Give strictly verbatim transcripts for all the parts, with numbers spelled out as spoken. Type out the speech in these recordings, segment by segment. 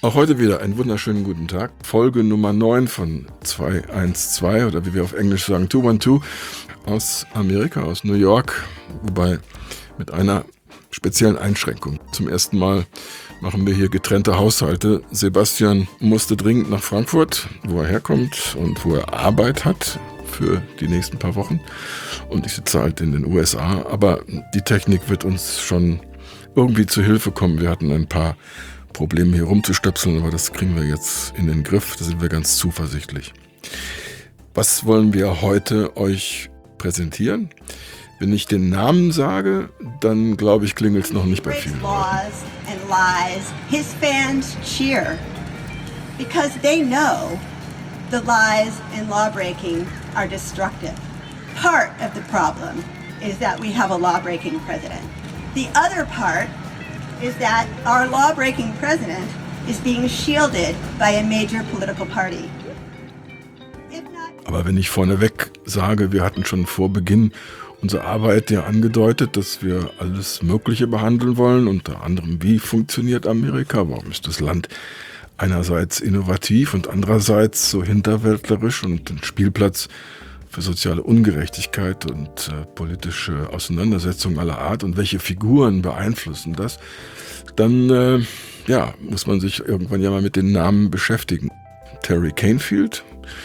Auch heute wieder einen wunderschönen guten Tag. Folge Nummer neun von zweihundertzwölf oder wie wir auf Englisch sagen zweihundertzwölf aus Amerika, aus New York. Wobei mit einer speziellen Einschränkung. Zum ersten Mal machen wir hier getrennte Haushalte. Sebastian musste dringend nach Frankfurt, wo er herkommt und wo er Arbeit hat für die nächsten paar Wochen. Und ich sitze halt in den U S A. Aber die Technik wird uns schon irgendwie zu Hilfe kommen. Wir hatten ein paar Probleme hier rumzustöpseln, aber das kriegen wir jetzt in den Griff. Da sind wir ganz zuversichtlich. Was wollen wir heute euch präsentieren? Wenn ich den Namen sage, dann glaube ich, klingelt es noch nicht bei vielen Leuten. And lies, his fans cheer because they know the lies and lawbreaking are destructive. Part of the problem is that we have a law-breaking president. The other part is that our law-breaking president is being shielded by a major political party. Aber wenn ich vorneweg sage, wir hatten schon vor Beginn unserer Arbeit ja angedeutet, dass wir alles Mögliche behandeln wollen, unter anderem, wie funktioniert Amerika, warum ist das Land einerseits innovativ und andererseits so hinterwäldlerisch und ein Spielplatz für soziale Ungerechtigkeit und äh, politische Auseinandersetzungen aller Art und welche Figuren beeinflussen das, dann äh, ja, muss man sich irgendwann ja mal mit den Namen beschäftigen. Terry Canfield,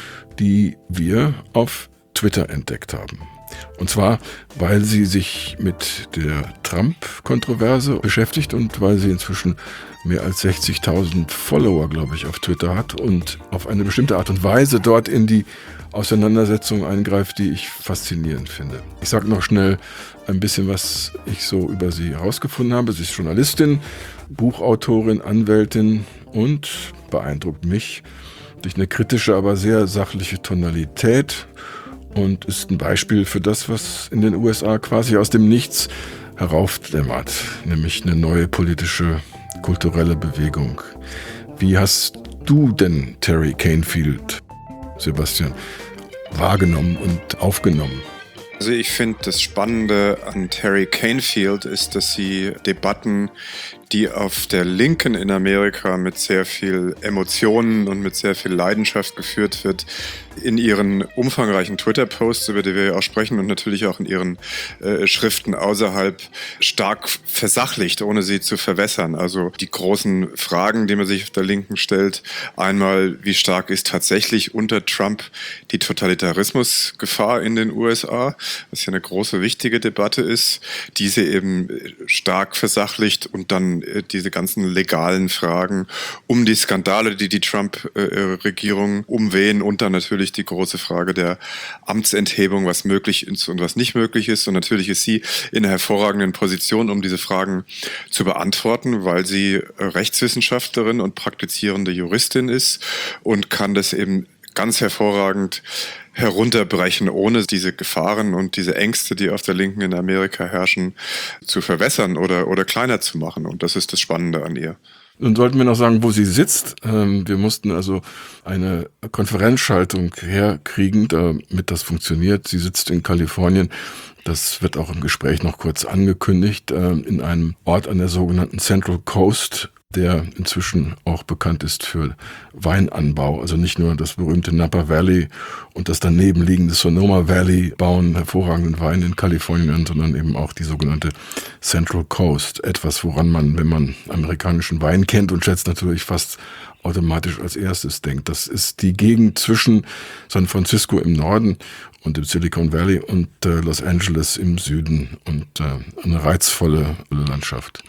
die wir auf Twitter entdeckt haben. Und zwar, weil sie sich mit der Trump-Kontroverse beschäftigt und weil sie inzwischen mehr als sechzigtausend Follower, glaube ich, auf Twitter hat und auf eine bestimmte Art und Weise dort in die Auseinandersetzung eingreift, die ich faszinierend finde. Ich sage noch schnell ein bisschen, was ich so über sie herausgefunden habe. Sie ist Journalistin, Buchautorin, Anwältin und beeindruckt mich durch eine kritische, aber sehr sachliche Tonalität und ist ein Beispiel für das, was in den U S A quasi aus dem Nichts heraufdämmert, nämlich eine neue politische, kulturelle Bewegung. Wie hast du denn Terry Canfield, Sebastian, wahrgenommen und aufgenommen? Also ich finde, das Spannende an Terry Canfield ist, dass sie Debatten, die auf der Linken in Amerika mit sehr viel Emotionen und mit sehr viel Leidenschaft geführt wird, in ihren umfangreichen Twitter-Posts, über die wir ja auch sprechen, und natürlich auch in ihren äh, Schriften außerhalb stark versachlicht, ohne sie zu verwässern. Also die großen Fragen, die man sich auf der Linken stellt, einmal, wie stark ist tatsächlich unter Trump die Totalitarismusgefahr in den U S A, was ja eine große, wichtige Debatte ist, diese eben stark versachlicht, und dann äh, diese ganzen legalen Fragen um die Skandale, die die Trump-Regierung äh, umwehen, und dann natürlich die große Frage der Amtsenthebung, was möglich ist und was nicht möglich ist. Und natürlich ist sie in einer hervorragenden Position, um diese Fragen zu beantworten, weil sie Rechtswissenschaftlerin und praktizierende Juristin ist und kann das eben ganz hervorragend herunterbrechen, ohne diese Gefahren und diese Ängste, die auf der Linken in Amerika herrschen, zu verwässern oder, oder kleiner zu machen. Und das ist das Spannende an ihr. Nun sollten wir noch sagen, wo sie sitzt. Wir mussten also eine Konferenzschaltung herkriegen, damit das funktioniert. Sie sitzt in Kalifornien. Das wird auch im Gespräch noch kurz angekündigt, in einem Ort an der sogenannten Central Coast, der inzwischen auch bekannt ist für Weinanbau. Also nicht nur das berühmte Napa Valley und das daneben liegende Sonoma Valley bauen hervorragenden Wein in Kalifornien an, sondern eben auch die sogenannte Central Coast. Etwas, woran man, wenn man amerikanischen Wein kennt und schätzt, natürlich fast automatisch als erstes denkt. Das ist die Gegend zwischen San Francisco im Norden und im Silicon Valley und äh, Los Angeles im Süden und äh, eine reizvolle Landschaft.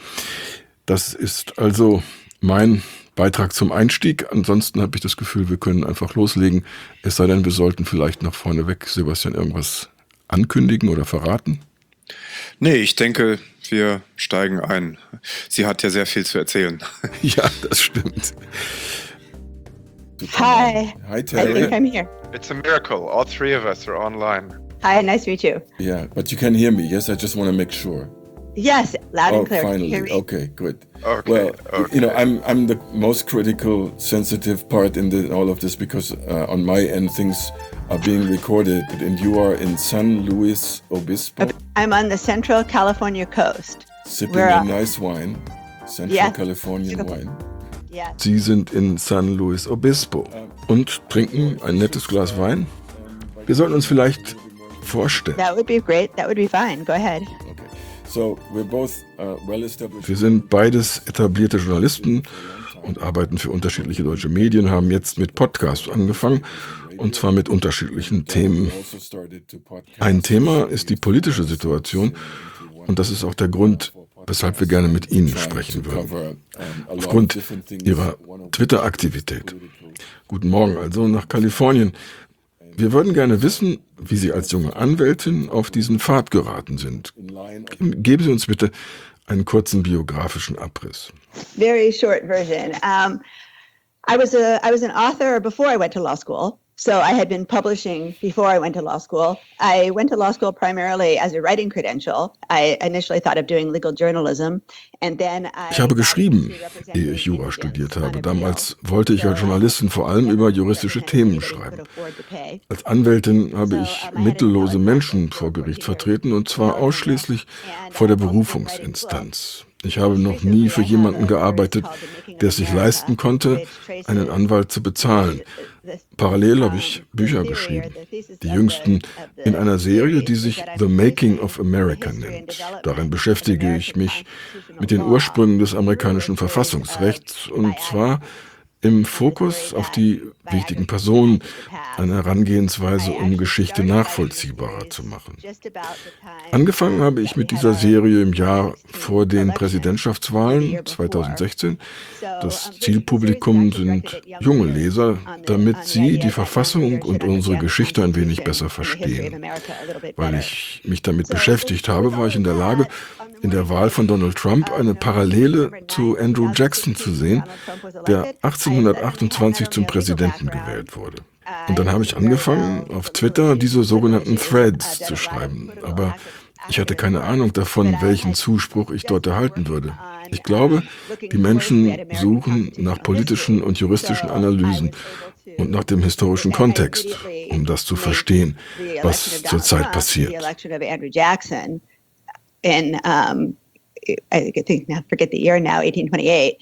Das ist also mein Beitrag zum Einstieg. Ansonsten habe ich das Gefühl, wir können einfach loslegen. Es sei denn, wir sollten vielleicht noch vorneweg, Sebastian, irgendwas ankündigen oder verraten. Nee, ich denke, wir steigen ein. Sie hat ja sehr viel zu erzählen. Ja, das stimmt. Hi. Hi, Terry. I think I'm here. It's a miracle. All three of us are online. Hi, nice to meet you. Yeah, but you can hear me. Yes, I just want to make sure. Yes, loud oh, and clear. Finally. Hear me? Okay, good. Okay. Well, okay. you know, I'm I'm the most critical, sensitive part in the, all of this because uh, on my end things are being recorded, and you are in San Luis Obispo. I'm on the Central California coast. Sipping We're, a uh, nice wine, Central yeah. Californian wine. Sie sind in San Luis Obispo und trinken ein nettes Glas Wein. Wir sollten uns vielleicht vorstellen. That would be great. That would be fine. Go ahead. Wir sind beides etablierte Journalisten und arbeiten für unterschiedliche deutsche Medien, haben jetzt mit Podcasts angefangen, und zwar mit unterschiedlichen Themen. Ein Thema ist die politische Situation, und das ist auch der Grund, weshalb wir gerne mit Ihnen sprechen würden. Aufgrund Ihrer Twitter-Aktivität. Guten Morgen also nach Kalifornien. Wir würden gerne wissen, wie Sie als junge Anwältin auf diesen Pfad geraten sind. Geben Sie uns bitte einen kurzen biografischen Abriss. Very short version. Um, I was a I was an author before I went to law school. So I had been publishing before I went to law school. I went to law school primarily as a writing credential. I initially thought of doing legal journalism, and then I Ich habe geschrieben, ehe ich Jura studiert habe. Damals wollte ich als Journalistin vor allem über juristische Themen schreiben. Als Anwältin habe ich mittellose Menschen vor Gericht vertreten, und zwar ausschließlich vor der Berufungsinstanz. Ich habe noch nie für jemanden gearbeitet, der es sich leisten konnte, einen Anwalt zu bezahlen. Parallel habe ich Bücher geschrieben, die jüngsten in einer Serie, die sich The Making of America nennt. Darin beschäftige ich mich mit den Ursprüngen des amerikanischen Verfassungsrechts, und zwar im Fokus auf die wichtigen Personen, eine Herangehensweise, um Geschichte nachvollziehbarer zu machen. Angefangen habe ich mit dieser Serie im Jahr vor den Präsidentschaftswahlen zweitausendsechzehn. Das Zielpublikum sind junge Leser, damit sie die Verfassung und unsere Geschichte ein wenig besser verstehen. Weil ich mich damit beschäftigt habe, war ich in der Lage, in der Wahl von Donald Trump eine Parallele zu Andrew Jackson zu sehen, der achtzehnhundertachtundzwanzig zum Präsidenten gewählt wurde. Und dann habe ich angefangen, auf Twitter diese sogenannten Threads zu schreiben. Aber ich hatte keine Ahnung davon, welchen Zuspruch ich dort erhalten würde. Ich glaube, die Menschen suchen nach politischen und juristischen Analysen und nach dem historischen Kontext, um das zu verstehen, was zurzeit passiert. In, um, I think, I forget the year now, eighteen twenty-eight,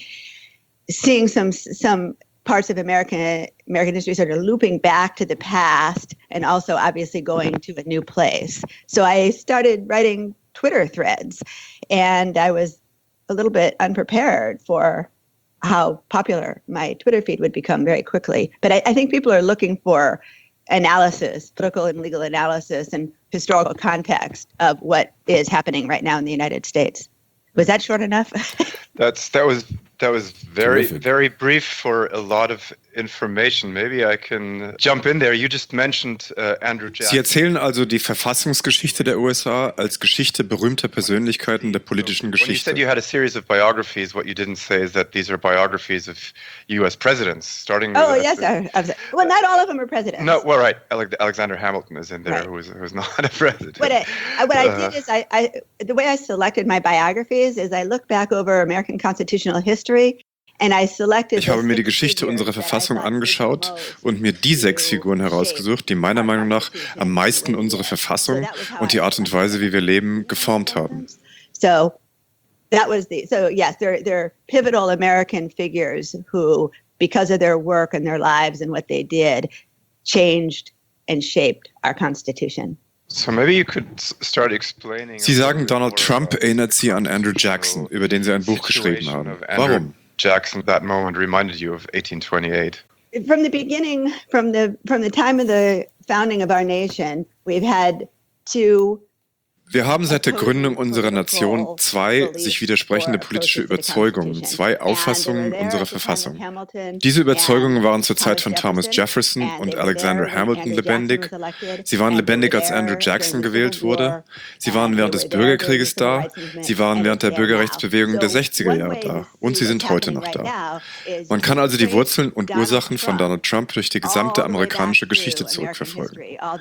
seeing some some parts of American American history sort of looping back to the past, and also obviously going to a new place. So I started writing Twitter threads, and I was a little bit unprepared for how popular my Twitter feed would become very quickly. But I, I think people are looking for analysis, political and legal analysis, and historical context of what is happening right now in the United States. Was that short enough? That's that was that was very Terrific. very brief for a lot of information. Maybe I can jump in there. You just mentioned uh, Andrew Jackson. Sie erzählen also die Verfassungsgeschichte der U S A als Geschichte berühmter Persönlichkeiten der politischen When you Geschichte. said you had a series of biographies, what you didn't say is that these are biographies of U S presidents, starting with... Oh, yes. I, I was, well, not all of them are presidents. No, well, right. Ale- Alexander Hamilton is in there, Right. who was who was not a president. What I, I- what I Uh, did is I, I, the way I selected my biographies is I looked back over American constitutional history, and I selected. Ich habe the mir die six Geschichte figures unserer that I Verfassung thought angeschaut did most und mir die sechs to Figuren herausgesucht, die meiner Meinung nach am meisten unsere Verfassung und die Art und Weise, wie wir leben, geformt haben. So that was the so yes, they're they're pivotal American figures who, because of their work and their lives and what they did, changed and shaped our Constitution. So maybe you could s- start explaining. Sie a sagen, little bit Donald more Trump about erinnert Sie the an Andrew Jackson, über den Sie ein Buch geschrieben situation haben. of Andrew Warum? Jackson, that moment reminded you of eighteen twenty-eight. From the beginning, from the from the time of the founding of our nation, we've had two. Wir haben seit der Gründung unserer Nation zwei sich widersprechende politische Überzeugungen, zwei Auffassungen unserer Verfassung. Diese Überzeugungen waren zur Zeit von Thomas Jefferson und Alexander Hamilton lebendig. Sie waren lebendig, als Andrew Jackson gewählt wurde. Sie waren während des Bürgerkrieges da. Sie waren während der Bürgerrechtsbewegung der sechziger Jahre da. Und sie sind heute noch da. Man kann also die Wurzeln und Ursachen von Donald Trump durch die gesamte amerikanische Geschichte zurückverfolgen.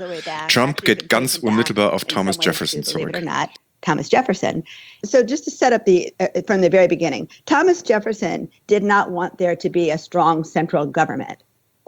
Trump geht ganz unmittelbar auf Thomas Jefferson zurück. Believe it or not, Thomas Jefferson. So just to set up the uh, from the very beginning, Thomas Jefferson did not want there to be a strong central government.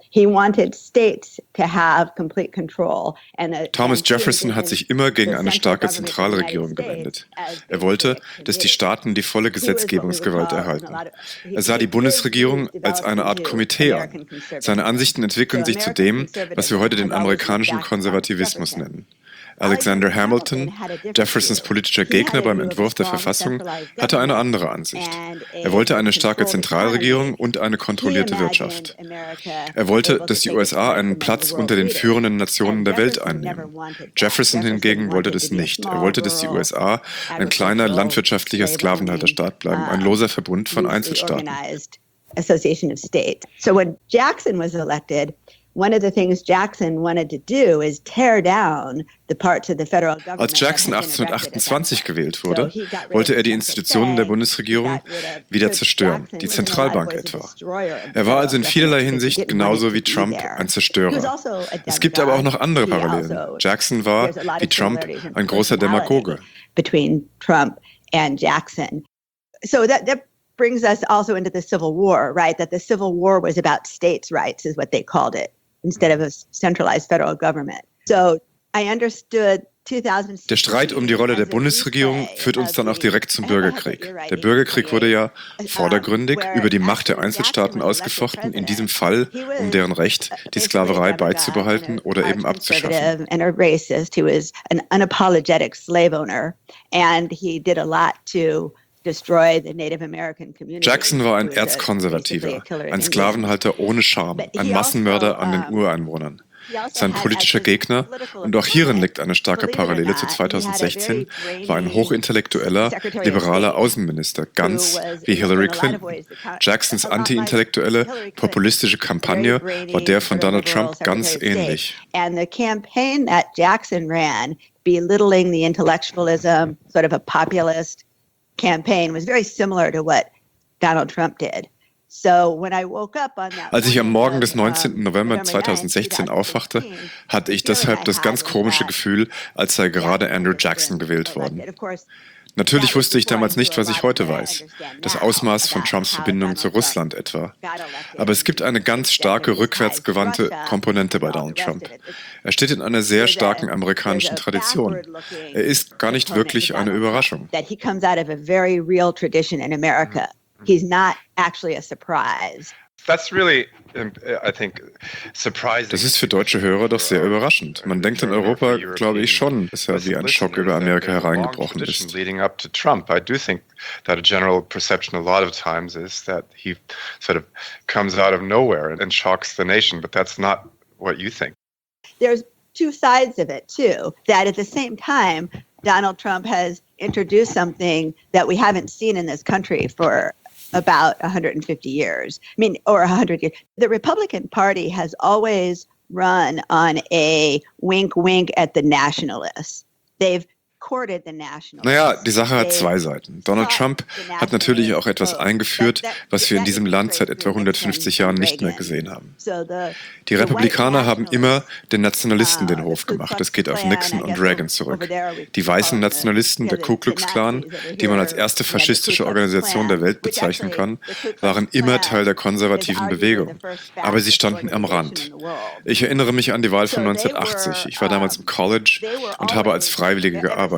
He wanted states to have complete control. And the, Thomas and Jefferson hat sich immer gegen the eine central starke government of the United Zentralregierung States gewendet. as Er wollte, basically dass die executive. Staaten die volle He was what we would Gesetzgebungsgewalt call, in a erhalten. lot of- he- Er sah die his Bundesregierung views als eine Art developed Komitee into an. American conservatism. Seine Ansichten entwickeln So sich zu American dem, was wir heute den conservatism has always amerikanischen looked back to Thomas Konservativismus Jefferson. nennen. Alexander Hamilton, had a different Jeffersons view. politischer He had Gegner a beim view of a Entwurf der strong Verfassung, centralized hatte eine government andere Ansicht. and a Er wollte eine starke controlled Zentralregierung economy. und eine kontrollierte He Wirtschaft. imagined America Er wollte, able to dass die take U S A its place einen among Platz the unter world den leaders. führenden Nationen And der Welt Jefferson never einnehmen. wanted that. Jefferson hingegen wollte wanted das to be a nicht. Er small, wollte, dass die rural, U S A ein kleiner agricultural, landwirtschaftlicher Sklavenhalterstaat bleiben, ein loser Verbund von loosely Einzelstaaten. organized association of states. So when Jackson was elected, one of the things Jackson wanted to do is tear down the parts of the federal government. Als Jackson that had been erected at that achtzehnhundertachtundzwanzig point. gewählt wurde, So he got rid wollte of er die the Institutionen der F S A, Bundesregierung he got rid of- wieder so zerstören, Jackson die was in a lot of Zentralbank ways a etwa. destroyer of Er war also in federal vielerlei government Hinsicht because he didn't genauso want wie it to be Trump there. ein He was Zerstörer. also a Es gibt aber auch noch andere He Parallelen. also- Jackson war, there's a lot wie of Trump, similarities in ein großer personality Demagoge. between Trump and Jackson. So that, that brings us also into the Civil War, right? That the Civil War was about states' rights, is what they called it, instead of a centralized federal government. So I understood Der Streit um die Rolle der Bundesregierung führt uns dann auch direkt zum Bürgerkrieg. Der Bürgerkrieg wurde ja vordergründig über die Macht der Einzelstaaten ausgefochten, in diesem Fall um deren Recht, die Sklaverei beizubehalten oder eben abzuschaffen. And a racist who was an unapologetic slave owner, and he did a lot to destroy the Native American community. Jackson war ein He was a- Erzkonservativer, basically a killer of ein Indians. Sklavenhalter ohne Scham, But he ein also, Massenmörder an den um, Ureinwohnern. He also Sein had politischer as his Gegner, political und auch hierin opponent, liegt eine starke believe it or Parallele zu not, he had a zweitausendsechzehn, very war ein brainy hochintellectueller, Secretary of liberaler State, Außenminister, ganz who was wie in Hillary a lot of Clinton. ways the co- Jacksons a lot like anti-intellektuelle, Hillary Clinton. populistische Kampagne Very brainy, war der von sort of Donald liberal Trump ganz Secretary of State. ähnlich. And the campaign that Jackson ran, belittling the intellectualism, sort of a populist campaign, was very similar to what Donald Trump did. So when I woke up on that Als ich am Morgen des morning of, neunzehnten um, November November zweitausendsechzehn ninth, aufwachte, twenty sixteen, hatte ich the feeling deshalb I das had ganz was komische that Gefühl, als sei gerade Jackson Andrew had Jackson been gewählt elected. worden. Of course, Natürlich that wusste ich was damals before nicht, was I ich knew a heute lot that I weiß, understand das now Ausmaß von about Trumps how Verbindung zu Donald Trump Russland etwa. got elected. Aber es gibt eine ganz starke rückwärtsgewandte Komponente bei Donald Trump. Er steht in einer sehr starken amerikanischen Tradition. Er ist gar nicht wirklich eine Überraschung. That he comes out of a very real tradition in America. He's not actually a surprise. That's really, um, I think, surprising. Das ist für deutsche Hörer doch sehr überraschend. Man denkt in Europa, glaube ich schon, dass er wie ein Schock über Amerika hereingebrochen ist. Leading up to Trump, I do think that a general perception a lot of times is that he sort of comes out of nowhere and shocks the nation, but that's not what you think. There's two sides of it too. That at the same time, Donald Trump has introduced something that we haven't seen in this country for about one hundred fifty years. I mean, or one hundred years. The Republican Party has always run on a wink, wink at the nationalists. They've courted the nationalists. Naja, die Sache hat zwei Seiten. Donald Trump hat natürlich auch etwas eingeführt, was wir in diesem Land seit etwa hundertfünfzig Jahren nicht mehr gesehen haben. Die Republikaner haben immer den Nationalisten den Hof gemacht. Das geht auf Nixon und Reagan zurück. Die weißen Nationalisten, der Ku Klux Klan, die man als erste faschistische Organisation der Welt bezeichnen kann, waren immer Teil der konservativen Bewegung. Aber sie standen am Rand. Ich erinnere mich an die Wahl von neunzehnhundertachtzig. Ich war damals im College und habe als Freiwillige gearbeitet.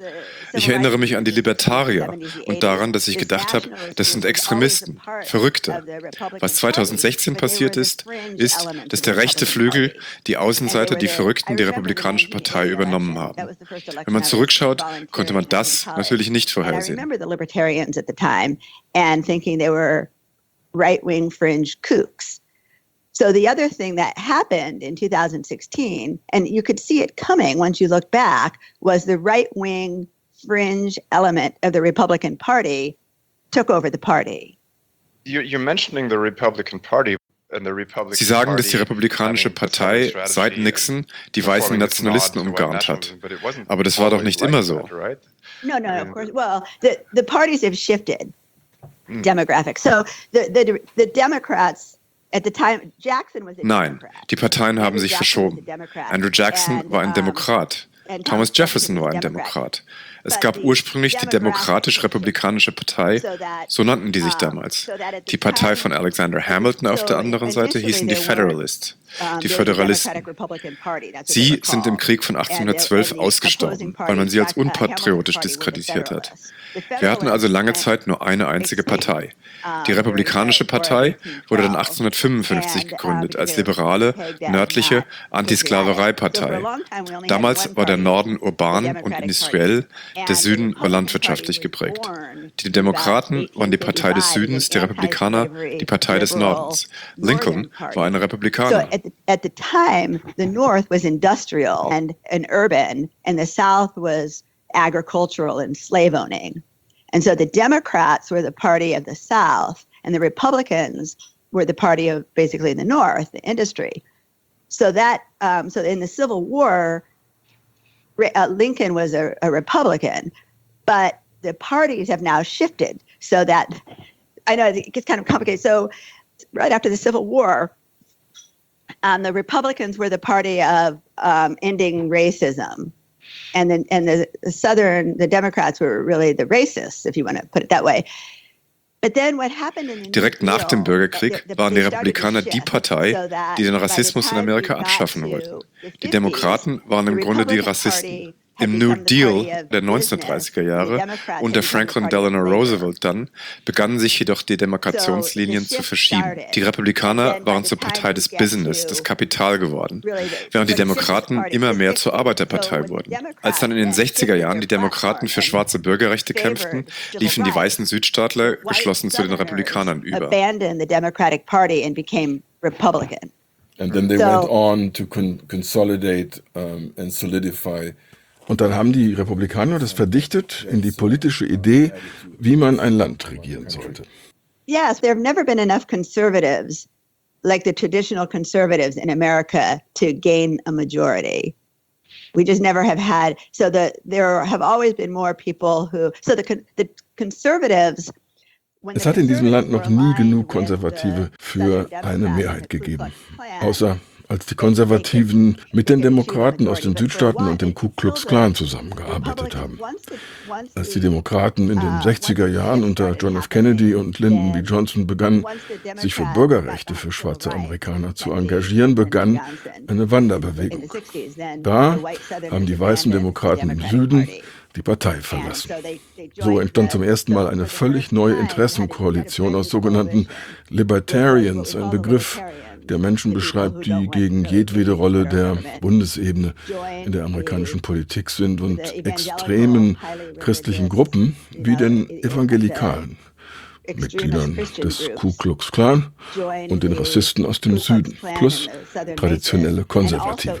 Ich erinnere mich an die Libertarier und daran, dass ich gedacht habe, das sind Extremisten, Verrückte. Was zweitausendsechzehn passiert ist, ist, dass der rechte Flügel, die Außenseiter, die Verrückten, die Republikanische Partei übernommen haben. Wenn man zurückschaut, konnte man das natürlich nicht vorhersehen. Right-wing fringe kooks. So the other thing that happened in two thousand sixteen, and you could see it coming once you look back, was the right-wing fringe element of the Republican Party took over the party. You're, you're mentioning the Republican Party. And the Republican Sie sagen, Party, dass die Republikanische Partei seit Nixon die weißen Nationalisten umgarnt hat. Aber das war doch nicht immer so. No, no, of course. Well, the, the parties have shifted demographics. So the, the, the Democrats at the time, Jackson was a Nein, Democrat. die Parteien haben Andrew sich Jackson was a verschoben. Democrat. Andrew Jackson And, war ein um, Demokrat. Thomas Jefferson war ein Demokrat. Es gab ursprünglich die Demokratisch-Republikanische Partei, so nannten die sich damals. Die Partei von Alexander Hamilton auf der anderen Seite hießen die Federalists, die Föderalisten. Sie sind im Krieg von achtzehnhundertzwölf ausgestorben, weil man sie als unpatriotisch diskreditiert hat. Wir hatten also lange Zeit nur eine einzige Partei. Die Republikanische Partei wurde dann achtzehnhundertfünfundfünfzig gegründet als liberale, nördliche Antisklaverei-Partei. Damals war der Norden urban und industriell, der Süden war landwirtschaftlich geprägt. Die Demokraten waren die Partei des Südens, die Republikaner die Partei des Nordens. Lincoln war ein Republikaner. So at the, at the time, the North was industrial and, and urban, and the South was agricultural and slave owning. And so the Democrats were the party of the South, and the Republicans were the party of basically the North, the industry. So that, um, so in the Civil War, uh, Lincoln was a, a Republican, but the parties have now shifted so that, I know it gets kind of complicated. So right after the Civil War, um, the Republicans were the party of um, ending racism. And then, and the, the Southern, the Democrats were really the racists, if you want to put it that way. But then what happened in the Direkt nach dem Bürgerkrieg waren die Republikaner die Partei, die den Rassismus in Amerika abschaffen wollten. Die Demokraten waren im Grunde die Rassisten. Im New Deal der neunzehnhundertdreißiger Jahre unter Franklin Delano Roosevelt dann begannen sich jedoch die Demarkationslinien zu verschieben. Die Republikaner waren zur Partei des Business, des Kapital geworden, während die Demokraten immer mehr zur Arbeiterpartei wurden. Als dann in den sechziger Jahren die Demokraten für schwarze Bürgerrechte kämpften, liefen die weißen Südstaatler geschlossen zu den Republikanern über. And then they went on to con- consolidate um, and solidify. Und dann haben die Republikaner das verdichtet in die politische Idee, wie man ein Land regieren sollte. Yes, there have never been enough conservatives, like the traditional conservatives in America, to gain a majority. We just never have had. So the there have always been more people who. So the the conservatives. Es hat in diesem Land noch nie genug Konservative für eine Mehrheit gegeben, außer als die Konservativen mit den Demokraten aus den Südstaaten und dem Ku Klux Klan zusammengearbeitet haben. Als die Demokraten in den sechziger Jahren unter John F. Kennedy und Lyndon B. Johnson begannen, sich für Bürgerrechte für schwarze Amerikaner zu engagieren, begann eine Wanderbewegung. Da haben die weißen Demokraten im Süden die Partei verlassen. So entstand zum ersten Mal eine völlig neue Interessenkoalition aus sogenannten Libertarians, ein Begriff, der Menschen beschreibt, die gegen jedwede Rolle der Bundesebene in der amerikanischen Politik sind und extremen christlichen Gruppen wie den Evangelikalen, Mitgliedern des Ku Klux Klan und den Rassisten aus dem Süden, plus traditionelle Konservative.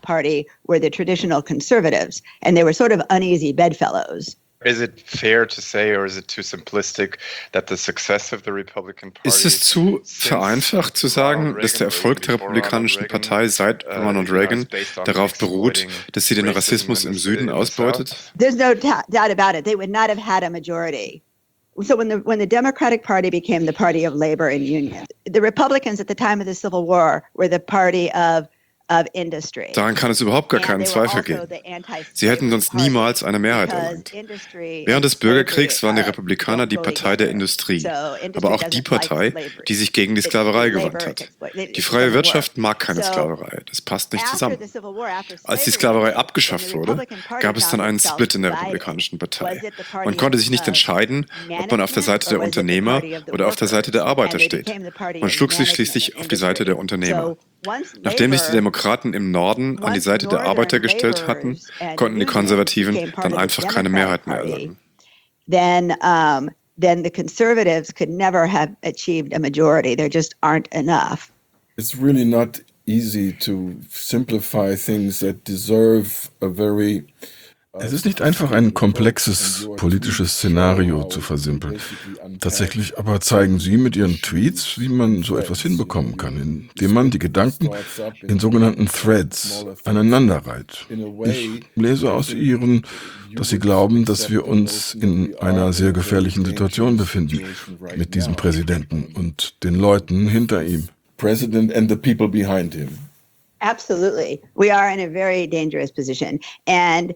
Is it fair to say, or is it too simplistic, that the success of the Republican Party? Ist es zu vereinfacht zu sagen, dass der Erfolg der Republikanischen Partei seit Ronald Reagan darauf beruht, dass sie den Rassismus im Süden ausbeutet? There's no doubt about it. They would not have had a majority. So when the when the Democratic Party became the party of labor and union, the Republicans at the time of the Civil War were the party of Daran kann es überhaupt gar keinen Zweifel geben. Sie hätten sonst niemals eine Mehrheit erlangt. Während des Bürgerkriegs waren die Republikaner die Partei der Industrie, aber auch die Partei, die sich gegen die Sklaverei gewandt hat. Die freie Wirtschaft mag keine Sklaverei, das passt nicht zusammen. Als die Sklaverei abgeschafft wurde, gab es dann einen Split in der Republikanischen Partei. Man konnte sich nicht entscheiden, ob man auf der Seite der Unternehmer oder auf der Seite der Arbeiter steht. Man schlug sich schließlich auf die Seite der Unternehmer. Nachdem sich die Demokraten im Norden an die Seite der Arbeiter gestellt hatten, konnten die Konservativen dann einfach keine Mehrheit mehr erlangen. Then, um, then the conservatives could never have achieved a majority. There just aren't enough. It's really not easy to simplify things that deserve a very Es ist nicht einfach, ein komplexes politisches Szenario zu versimpeln. Tatsächlich aber zeigen Sie mit Ihren Tweets, wie man so etwas hinbekommen kann, indem man die Gedanken in sogenannten Threads aneinanderreiht. Ich lese aus Ihren, dass Sie glauben, dass wir uns in einer sehr gefährlichen Situation befinden mit diesem Präsidenten und den Leuten hinter ihm. President and the people behind him. Absolutely. We are in a very dangerous position. And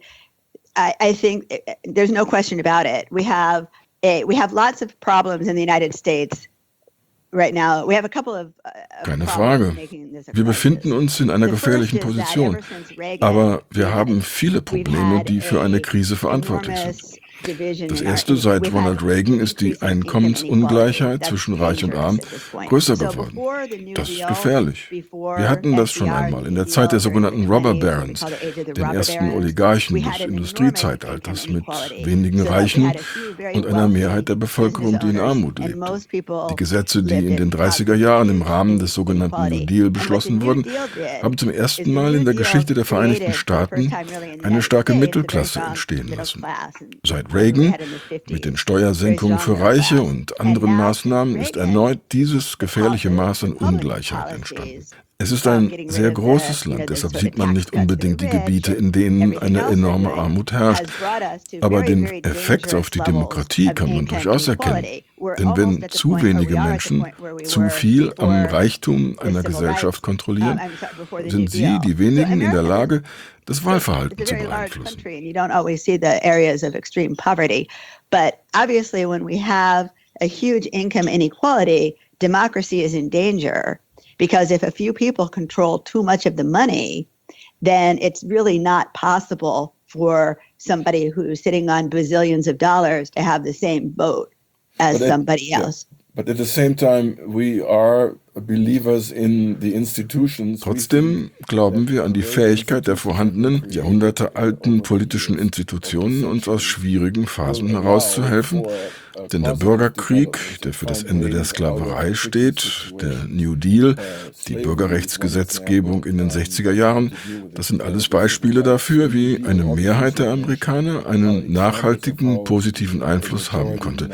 I, I think there's no question about it. We have a, we have lots of problems in the United States right now. We have a couple of, uh, Keine Frage. Wir befinden uns in einer gefährlichen Position. Aber wir haben viele Probleme, die für eine Krise verantwortlich sind. Das erste seit Ronald Reagan ist die Einkommensungleichheit zwischen Reich und Arm größer geworden. Das ist gefährlich. Wir hatten das schon einmal in der Zeit der sogenannten Robber Barons, den ersten Oligarchen des Industriezeitalters mit wenigen Reichen und einer Mehrheit der Bevölkerung, die in Armut lebt. Die Gesetze, die in den dreißiger Jahren im Rahmen des sogenannten New Deal beschlossen wurden, haben zum ersten Mal in der Geschichte der Vereinigten Staaten eine starke Mittelklasse entstehen lassen. Seit Reagan mit den Steuersenkungen für Reiche und anderen Maßnahmen ist erneut dieses gefährliche Maß an Ungleichheit entstanden. Es ist ein sehr großes Land, deshalb sieht man nicht unbedingt die Gebiete, in denen eine enorme Armut herrscht. Aber den Effekt auf die Demokratie kann man durchaus erkennen. Denn wenn zu wenige Menschen zu viel am Reichtum einer Gesellschaft kontrollieren, sind sie, die wenigen, in der Lage, das Wahlverhalten zu beeinflussen. You don't always see the areas of extreme poverty, but obviously when we have a huge income inequality, democracy is in danger because if a few people control too much of the money, then it's really not possible for somebody who's sitting on bazillions of dollars to have the same vote as But at- somebody yeah. else. But at the same time, we are believers in the institutions. Trotzdem glauben wir an die Fähigkeit der vorhandenen, jahrhundertealten politischen Institutionen, uns aus schwierigen Phasen herauszuhelfen. Denn der Bürgerkrieg, der für das Ende der Sklaverei steht, der New Deal, die Bürgerrechtsgesetzgebung in den sechziger Jahren, das sind alles Beispiele dafür, wie eine Mehrheit der Amerikaner einen nachhaltigen, positiven Einfluss haben konnte.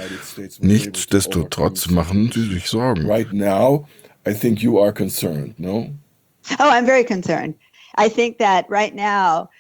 Nichtsdestotrotz machen sie sich Sorgen. Right now, I think you are concerned, no? Oh, I'm very concerned. I think that right now,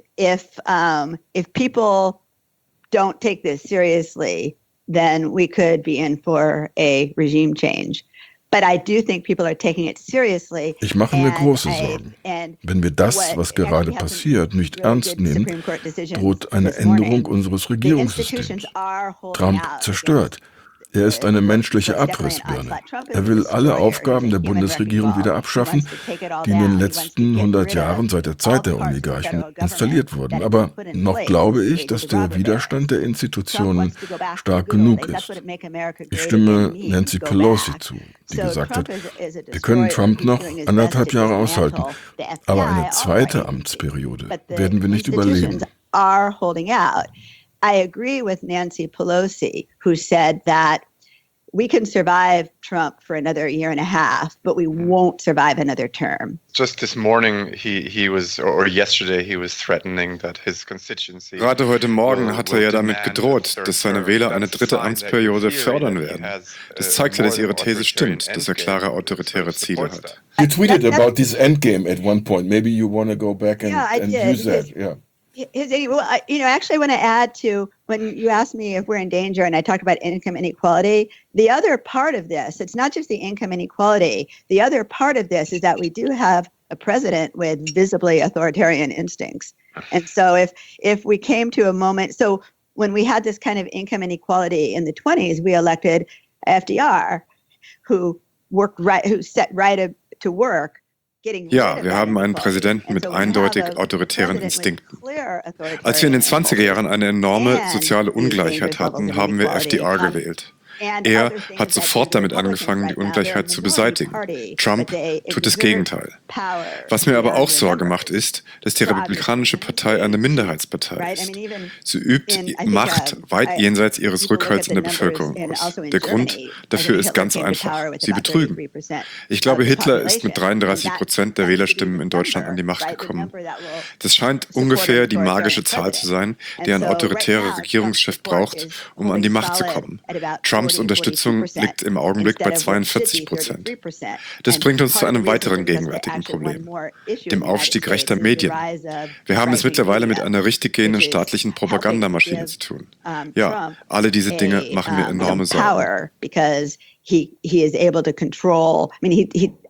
if um, if people don't take this seriously, then we could be in for a regime change. But I do think people are taking it seriously. Ich mache mir and große I- Sorgen. and Wenn wir das, what- was and gerade we have some passiert, nicht really ernst good nehmen, Supreme Court decisions droht eine this morning. Änderung unseres The Regierungssystems. institutions are holding Trump out zerstört. against Er ist eine the- menschliche what's definitely an Abrissbirne. onslaught. Trump is Er a will alle destroyer. Aufgaben He's a der human Bundesregierung wrecking wieder ball. He abschaffen, wants to take it all die in down. den He wants to letzten get hundert rid of Jahren seit der all Zeit der parts of the Oligarchen federal government installiert wurden. that Aber he put in noch place glaube since ich, the dass days of der Robert Widerstand der Barons. Trump Institutionen wants to go back to stark the good genug old days. That's ist. what make America Ich great stimme again means. Nancy Go Pelosi back. zu, die So gesagt Trump hat, is- is a wir können destroyer. Trump He's noch doing his anderthalb best to Jahre aushalten, dismantle the F B I aber eine zweite outright. Amtsperiode But the werden wir nicht institutions überleben. are holding out. I agree with Nancy Pelosi, who said that we can survive Trump for another year and a half, but we won't survive another term. Just this morning, he, he was, or yesterday, he was threatening that his constituency. Gerade heute Morgen will- hat er will ja damit demand gedroht, a third dass seine term. Wähler eine That's a dritte sign that Amtsperiode in theory fördern that he werden. has, Das uh, zeigt ja, dass more ihre than These authoritarian stimmt, dass er endgame klare that autoritäre sort of Ziele supports hat. that. You tweeted That- about this endgame at one point. Maybe you want to go back and, Yeah, I and did, use that. because- Yeah. His, well, I, you know, actually, I want to add to when you asked me if we're in danger, and I talked about income inequality. The other part of this, it's not just the income inequality. The other part of this is that we do have a president with visibly authoritarian instincts, and so if if we came to a moment, so when we had this kind of income inequality in the twenties, we elected F D R, who worked right, who set right up to work. Ja, wir haben einen Präsidenten mit eindeutig autoritären Instinkten. Als wir in den zwanziger Jahren eine enorme soziale Ungleichheit hatten, haben wir F D R gewählt. Er hat sofort damit angefangen, die Ungleichheit zu beseitigen. Trump tut das Gegenteil. Was mir aber auch Sorge macht, ist, dass die Republikanische Partei eine Minderheitspartei ist. Sie übt Macht weit jenseits ihres Rückhalts in der Bevölkerung aus. Der Grund dafür ist ganz einfach. Sie betrügen. Ich glaube, Hitler ist mit dreiunddreißig Prozent der Wählerstimmen in Deutschland an die Macht gekommen. Das scheint ungefähr die magische Zahl zu sein, die ein autoritärer Regierungschef braucht, um an die Macht zu kommen. Trumps Unterstützung liegt im Augenblick bei zweiundvierzig Prozent. Das bringt uns zu einem weiteren gegenwärtigen Problem, dem Aufstieg rechter Medien. Wir haben es mittlerweile mit einer richtig gehenden staatlichen Propagandamaschine zu tun. Ja, alle diese Dinge machen mir enorme Sorgen. Because he he is able to control. I mean, he he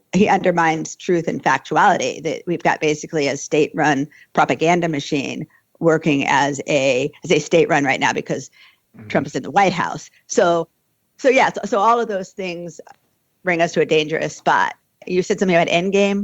he undermines truth and factuality. That we've got basically a state-run propaganda machine working as a as a state-run right now because mm-hmm. Trump is in the White House. So, so yeah, so, so all of those things bring us to a dangerous spot. You said something about Endgame.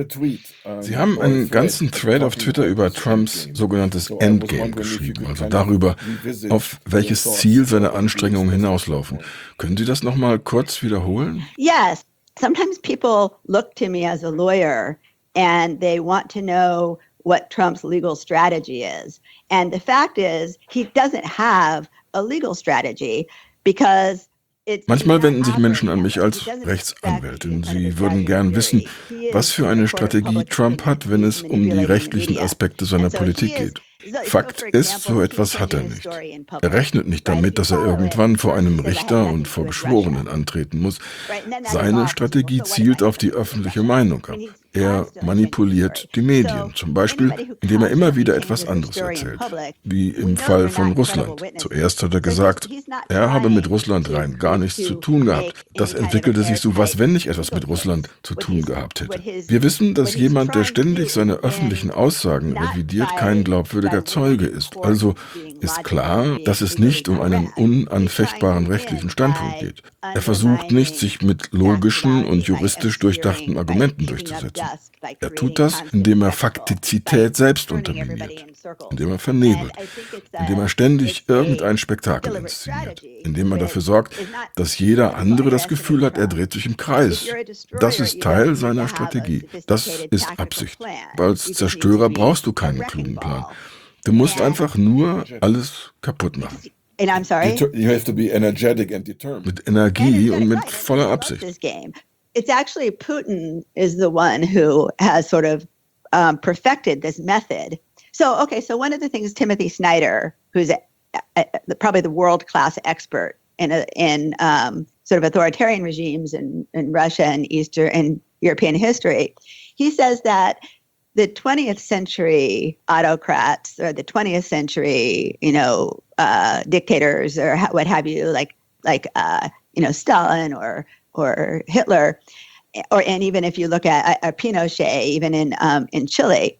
Sie haben einen ganzen Thread auf Twitter über Trumps sogenanntes Endgame geschrieben, also darüber, auf welches Ziel seine Anstrengungen hinauslaufen. Können Sie das nochmal kurz wiederholen? Yes. Sometimes people look to me as a lawyer and they want to know what Trump's legal strategy is. And the fact is, he doesn't have a legal strategy because Manchmal wenden sich Menschen an mich als Rechtsanwältin. Sie würden gern wissen, was für eine Strategie Trump hat, wenn es um die rechtlichen Aspekte seiner Politik geht. Fakt ist, so etwas hat er nicht. Er rechnet nicht damit, dass er irgendwann vor einem Richter und vor Geschworenen antreten muss. Seine Strategie zielt auf die öffentliche Meinung ab. Er manipuliert die Medien, zum Beispiel, indem er immer wieder etwas anderes erzählt, wie im Fall von Russland. Zuerst hat er gesagt, er habe mit Russland rein gar nichts zu tun gehabt. Das entwickelte sich so, was wenn ich etwas mit Russland zu tun gehabt hätte. Wir wissen, dass jemand, der ständig seine öffentlichen Aussagen revidiert, kein glaubwürdiger Zeuge ist. Also ist klar, dass es nicht um einen unanfechtbaren rechtlichen Standpunkt geht. Er versucht nicht, sich mit logischen und juristisch durchdachten Argumenten durchzusetzen. Er tut das, indem er Faktizität selbst unterminiert, indem er vernebelt, indem er ständig irgendein Spektakel inszeniert, indem er dafür sorgt, dass jeder andere das Gefühl hat, er dreht sich im Kreis. Das ist Teil seiner Strategie. Das ist Absicht. Als Zerstörer brauchst du keinen klugen Plan. Du musst einfach nur alles kaputt machen. And I'm sorry? You have to be energetic and determined. Mit Energie und mit voller Absicht. It's actually Putin is the one who has sort of um, perfected this method. So, okay, so one of the things Timothy Snyder, who's a, a, a, probably the world-class expert in a, in um, sort of authoritarian regimes in, in Russia and Eastern and European history, he says that the twentieth century autocrats or the twentieth century, you know, uh, dictators or ha- what have you, like like uh, you know Stalin or or Hitler, or and even if you look at uh, Pinochet, even in um, in Chile,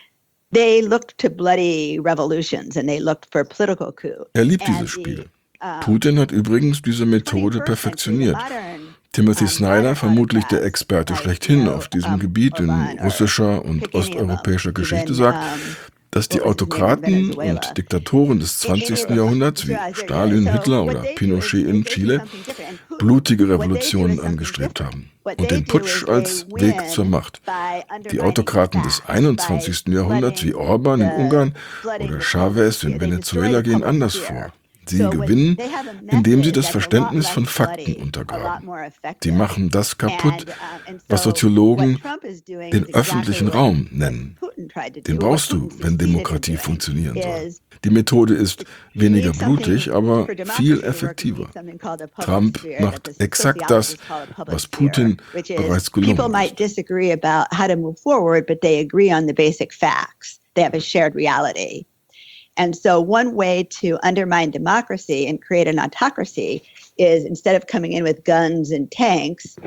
they looked to bloody revolutions and they looked for political coup. Er liebt dieses Spiel. Putin hat übrigens diese Methode perfektioniert. Timothy Snyder, vermutlich der Experte schlechthin auf diesem Gebiet in russischer und osteuropäischer Geschichte, sagt, dass die Autokraten und Diktatoren des zwanzigsten Jahrhunderts wie Stalin, Hitler oder Pinochet in Chile blutige Revolutionen angestrebt haben und den Putsch als Weg zur Macht. Die Autokraten des einundzwanzigsten Jahrhunderts wie Orban in Ungarn oder Chavez in Venezuela gehen anders vor. Sie gewinnen, indem sie das Verständnis von Fakten untergraben. Sie machen das kaputt, was Soziologen den öffentlichen Raum nennen. Den brauchst du, wenn Demokratie funktionieren soll. Die Methode ist weniger blutig, aber viel effektiver. Trump macht exakt das, was Putin bereits gelungen People might disagree about how to move forward, but they agree on the basic facts. They have a shared reality. And so one way to undermine democracy and create an autocracy is instead of coming in with guns and tanks,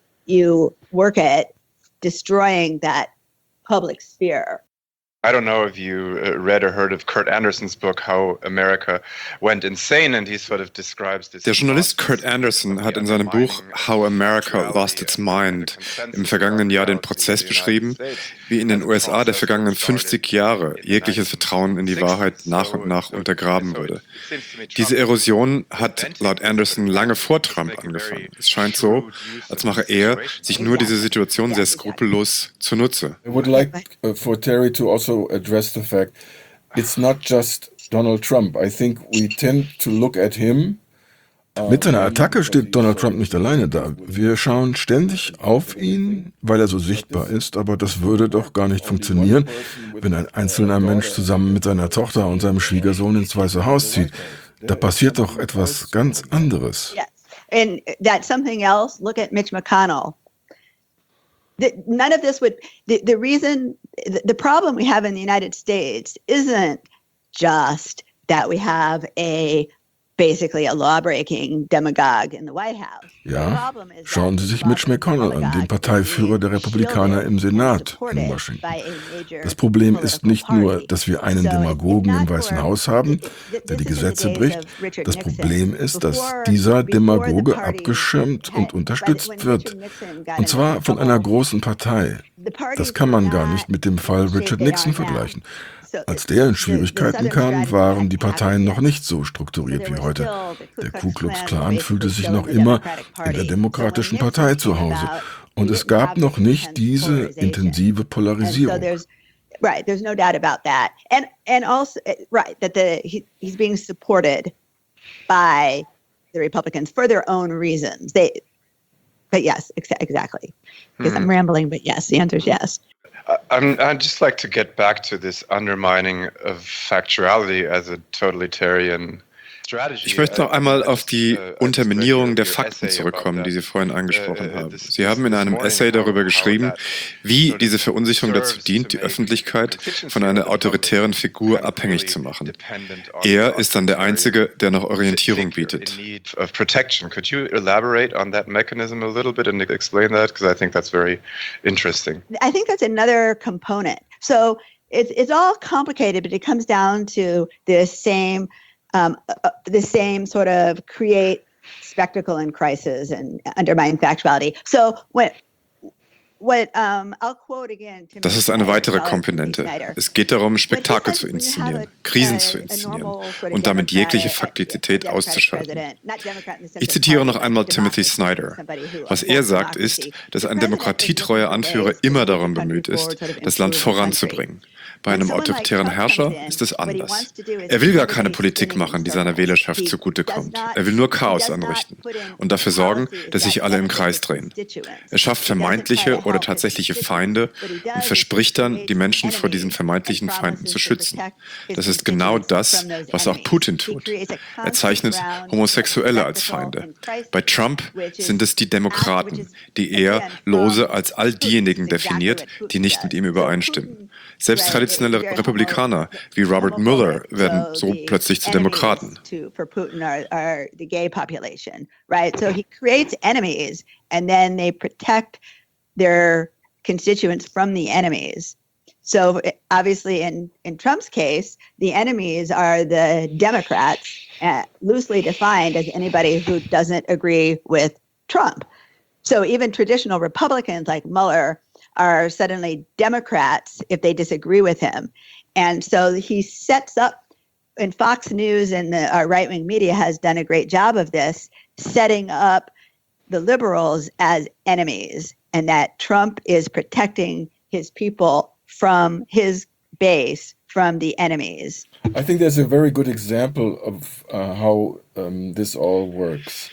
you work at destroying that public sphere. I don't know if you uh, read or heard of Kurt Anderson's book, How America Went Insane, and he sort of describes this. Der Journalist Kurt Anderson hat in seinem Buch How America Lost Its Mind im vergangenen Jahr den Prozess beschrieben, wie in den U S A der vergangenen fünfzig Jahre jegliches Vertrauen in die Wahrheit nach und nach untergraben wurde. Diese Erosion hat laut Anderson lange vor Trump angefangen. Es scheint so, als mache er sich nur diese Situation sehr skrupellos zunutze. I would like uh, for Terry to also address the fact it's not just Donald Trump. I think we tend to look at him. Mit seiner Attacke steht Donald Trump nicht alleine da. Wir schauen ständig auf ihn, weil er so sichtbar ist, aber das würde doch gar nicht funktionieren, wenn ein einzelner Mensch zusammen mit seiner Tochter und seinem Schwiegersohn ins Weiße Haus zieht. Da passiert doch etwas ganz anderes. Yes. And that's something else. Look at Mitch McConnell. The, none of this would, the, the reason, the, the problem we have in the United States isn't just that we have a basically a law-breaking demagogue in the White House. Ja, schauen Sie sich Mitch McConnell an, den Parteiführer der Republikaner im Senat in Washington. Das Problem ist nicht nur, dass wir einen Demagogen im Weißen Haus haben, der die Gesetze bricht. Das Problem ist, dass dieser Demagoge abgeschirmt und unterstützt wird. Und zwar von einer großen Partei. Das kann man gar nicht mit dem Fall Richard Nixon vergleichen. Als der in Schwierigkeiten kam, waren die Parteien noch nicht so strukturiert wie heute. Der Ku Klux Klan fühlte sich noch immer in der Demokratischen Partei zu Hause. Und es gab noch nicht diese intensive Polarisierung. Right, there's no doubt about that. And and also right that the he, he's being supported by the Republicans for their own reasons. They but yes, ex- exactly. Because hmm. I'm rambling, but yes, the answer is yes. I'm, I'd just like to get back to this undermining of factuality as a totalitarian strategy. Ich möchte noch einmal auf die Unterminierung der Fakten zurückkommen, die Sie vorhin angesprochen haben. Sie haben in einem Essay darüber geschrieben, wie diese Verunsicherung dazu dient, die Öffentlichkeit von einer autoritären Figur abhängig zu machen. Er ist dann der Einzige, der noch Orientierung bietet. Could you elaborate on that mechanism a little bit and explain that? Because I think that's very interesting. I think that's another component. So it's it's all complicated, but it comes down to the same um, uh, the same sort of create spectacle and crisis and undermine factuality. So when What, um, I'll quote again, das ist eine weitere Komponente. Es geht darum, Spektakel zu inszenieren, Krisen zu inszenieren und damit jegliche Faktizität auszuschalten. Ich zitiere noch einmal Timothy Snyder. Was er sagt ist, dass ein demokratietreuer Anführer immer darum bemüht ist, das Land voranzubringen. Bei einem autoritären Herrscher ist es anders. Er will gar keine Politik machen, die seiner Wählerschaft zugutekommt. Er will nur Chaos anrichten und dafür sorgen, dass sich alle im Kreis drehen. Er schafft vermeintliche oder tatsächliche Feinde und verspricht dann, die Menschen vor diesen vermeintlichen Feinden zu schützen. Das ist genau das, was auch Putin tut. Er zeichnet Homosexuelle als Feinde. Bei Trump sind es die Demokraten, die er lose als all diejenigen definiert, die nicht mit ihm übereinstimmen. Selbst traditionelle Republikaner wie Robert Mueller werden so plötzlich zu Demokraten. For Putin are, are the gay population, right? So he creates enemies and then they protect their constituents from the enemies. So obviously in, in Trump's case, the enemies are the Democrats, uh, loosely defined as anybody who doesn't agree with Trump. So even traditional Republicans like Mueller are suddenly Democrats if they disagree with him. And so he sets up, and Fox News and the, our right-wing media has done a great job of this, setting up the liberals as enemies, and that Trump is protecting his people from his base, from the enemies. I think there's a very good example of uh, how um, this all works.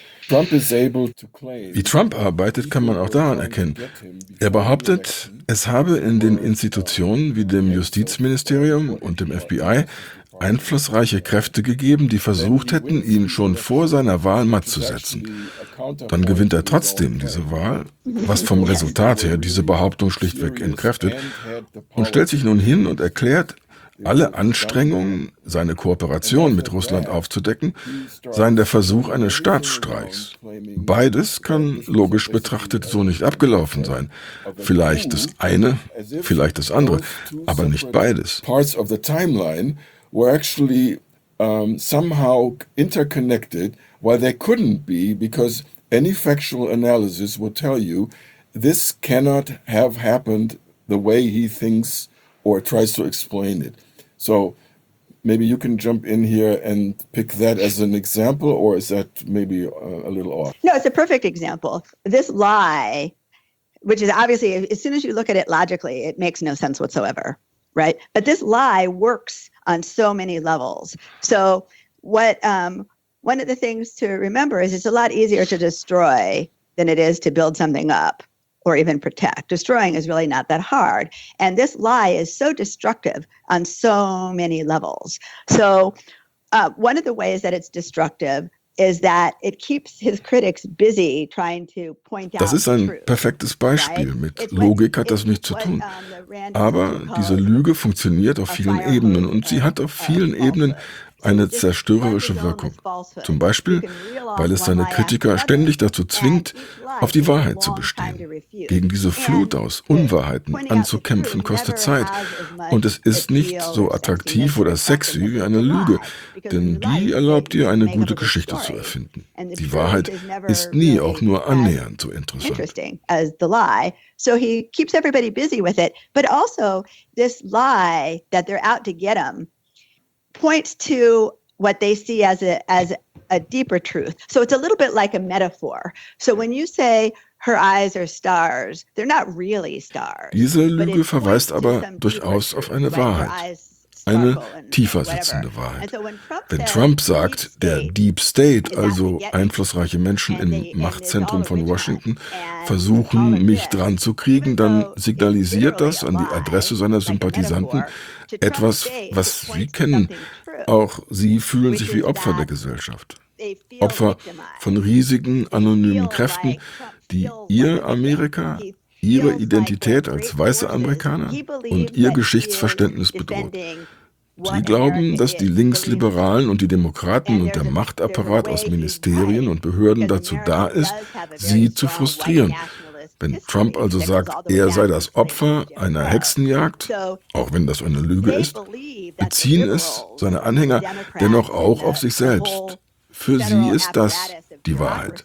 Wie Trump arbeitet, kann man auch daran erkennen. Er behauptet, es habe in den Institutionen wie dem Justizministerium und dem F B I einflussreiche Kräfte gegeben, die versucht hätten, ihn schon vor seiner Wahl matt zu setzen. Dann gewinnt er trotzdem diese Wahl, was vom Resultat her diese Behauptung schlichtweg entkräftet, und stellt sich nun hin und erklärt, alle Anstrengungen, seine Kooperation mit Russland aufzudecken, seien der Versuch eines Staatsstreichs. Beides kann logisch betrachtet so nicht abgelaufen sein. Vielleicht das eine, vielleicht das andere, aber nicht beides. Parts of the timeline were actually um, somehow interconnected, while they couldn't be, because any factual analysis would tell you this cannot have happened the way he thinks or tries to explain it. So maybe you can jump in here and pick that as an example, or is that maybe a, a little off? No, it's a perfect example. This lie, which is obviously, as soon as you look at it logically, it makes no sense whatsoever, right? But this lie works on so many levels. So what um, one of the things to remember is it's a lot easier to destroy than it is to build something up or even protect. Destroying is really not that hard. And this lie is so destructive on so many levels. So uh, one of the ways that it's destructive is that it keeps his critics busy trying to point out. Das ist ein perfektes Beispiel. Mit Logik hat das nichts zu tun. Aber diese Lüge funktioniert auf vielen Ebenen und sie hat auf vielen Ebenen eine zerstörerische Wirkung. Zum Beispiel, weil es seine Kritiker ständig dazu zwingt, auf die Wahrheit zu bestehen. Gegen diese Flut aus Unwahrheiten anzukämpfen kostet Zeit. Und es ist nicht so attraktiv oder sexy wie eine Lüge, denn die erlaubt dir, eine gute Geschichte zu erfinden. Die Wahrheit ist nie auch nur annähernd so interessant. So he keeps everybody busy with it, but also this lie that they're out to get him points to what they see as a as a deeper truth. So it's a little bit like a metaphor. So when you say her eyes are stars, they're not really stars. Diese Lüge verweist aber durchaus auf eine Wahrheit. Eine tiefer sitzende Wahrheit. Wenn Trump sagt, der Deep State, also einflussreiche Menschen im Machtzentrum von Washington, versuchen, mich dran zu kriegen, dann signalisiert das an die Adresse seiner Sympathisanten etwas, was sie kennen. Auch sie fühlen sich wie Opfer der Gesellschaft. Opfer von riesigen, anonymen Kräften, die ihr Amerika, ihre Identität als weiße Amerikaner und ihr Geschichtsverständnis bedroht. Sie glauben, dass die Linksliberalen und die Demokraten und der Machtapparat aus Ministerien und Behörden dazu da ist, sie zu frustrieren. Wenn Trump also sagt, er sei das Opfer einer Hexenjagd, auch wenn das eine Lüge ist, beziehen es seine Anhänger dennoch auch auf sich selbst. Für sie ist das die Wahrheit.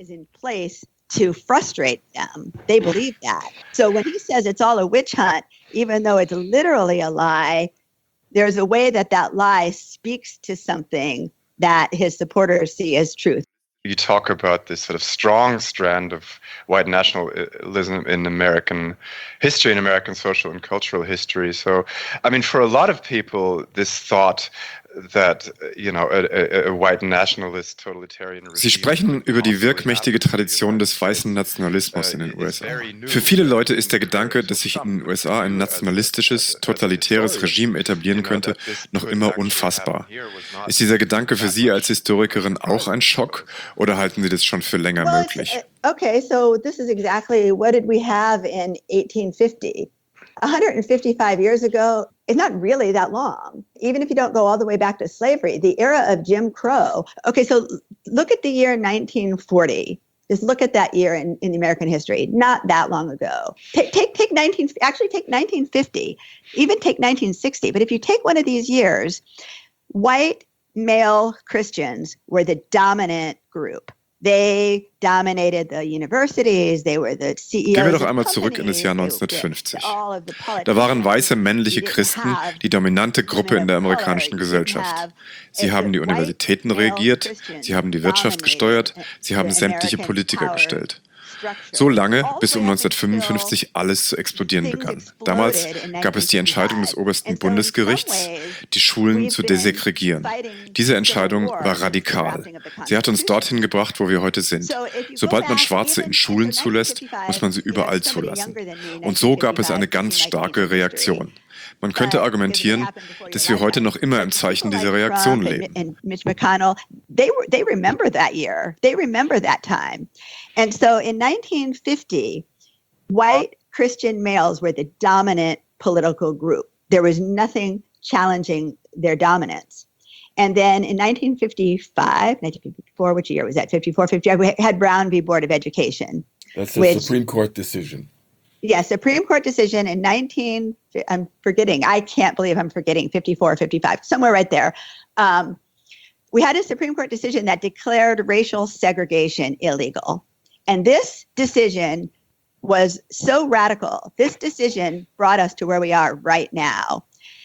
To frustrate them. They believe that. So when he says it's all a witch hunt, even though it's literally a lie, there's a way that that lie speaks to something that his supporters see as truth. You talk about this sort of strong strand of white nationalism in American history, in American social and cultural history. So, I mean, for a lot of people, this thought that, you know, a, a, a white nationalist totalitarian regime. Sie sprechen über die wirkmächtige Tradition des weißen Nationalismus in den U S A. Für viele Leute ist der Gedanke, dass sich in den U S A ein nationalistisches, totalitäres Regime etablieren könnte, noch immer unfassbar. Ist dieser Gedanke für Sie als Historikerin auch ein Schock oder halten Sie das schon für länger möglich? Okay, so this is exactly what did we have in eighteen fifty? one hundred fifty-five years ago is not really that long. Even if you don't go all the way back to slavery, the era of Jim Crow. Okay, so look at the year nineteen forty. Just look at that year in, in American history. Not that long ago. Take, take, take nineteen, actually take nineteen fifty, even take nineteen sixty. But if you take one of these years, white male Christians were the dominant group. They dominated the universities, they were the C E Os. Gehen wir doch einmal zurück in das Jahr neunzehnhundertfünfzig. Da waren weiße männliche Christen die dominante Gruppe in der amerikanischen Gesellschaft. Sie haben die Universitäten regiert, sie haben die Wirtschaft gesteuert, sie haben sämtliche Politiker gestellt. So lange, bis um neunzehnhundertfünfundfünfzig alles zu explodieren begann. Damals gab es die Entscheidung des obersten Bundesgerichts, die Schulen zu desegregieren. Diese Entscheidung war radikal. Sie hat uns dorthin gebracht, wo wir heute sind. Sobald man Schwarze in Schulen zulässt, muss man sie überall zulassen. Und so gab es eine ganz starke Reaktion. Man könnte argumentieren, dass wir heute noch immer im Zeichen dieser Reaktion leben. Mitch McConnell, they were, they remember that year. They remember that time. And so in nineteen fifty, white Christian males were the dominant political group. There was nothing challenging their dominance. And then in nineteen fifty-five, nineteen fifty-four, which year was that? fifty-four, fifty-five, we had Brown v. Board of Education. That's the which, Supreme Court decision. Yeah, Supreme Court decision in nineteen, I'm forgetting, I can't believe I'm forgetting, fifty-four, fifty-five, somewhere right there. Um, we had a Supreme Court decision that declared racial segregation illegal. And this decision was so radical. This decision brought us to where we are right now.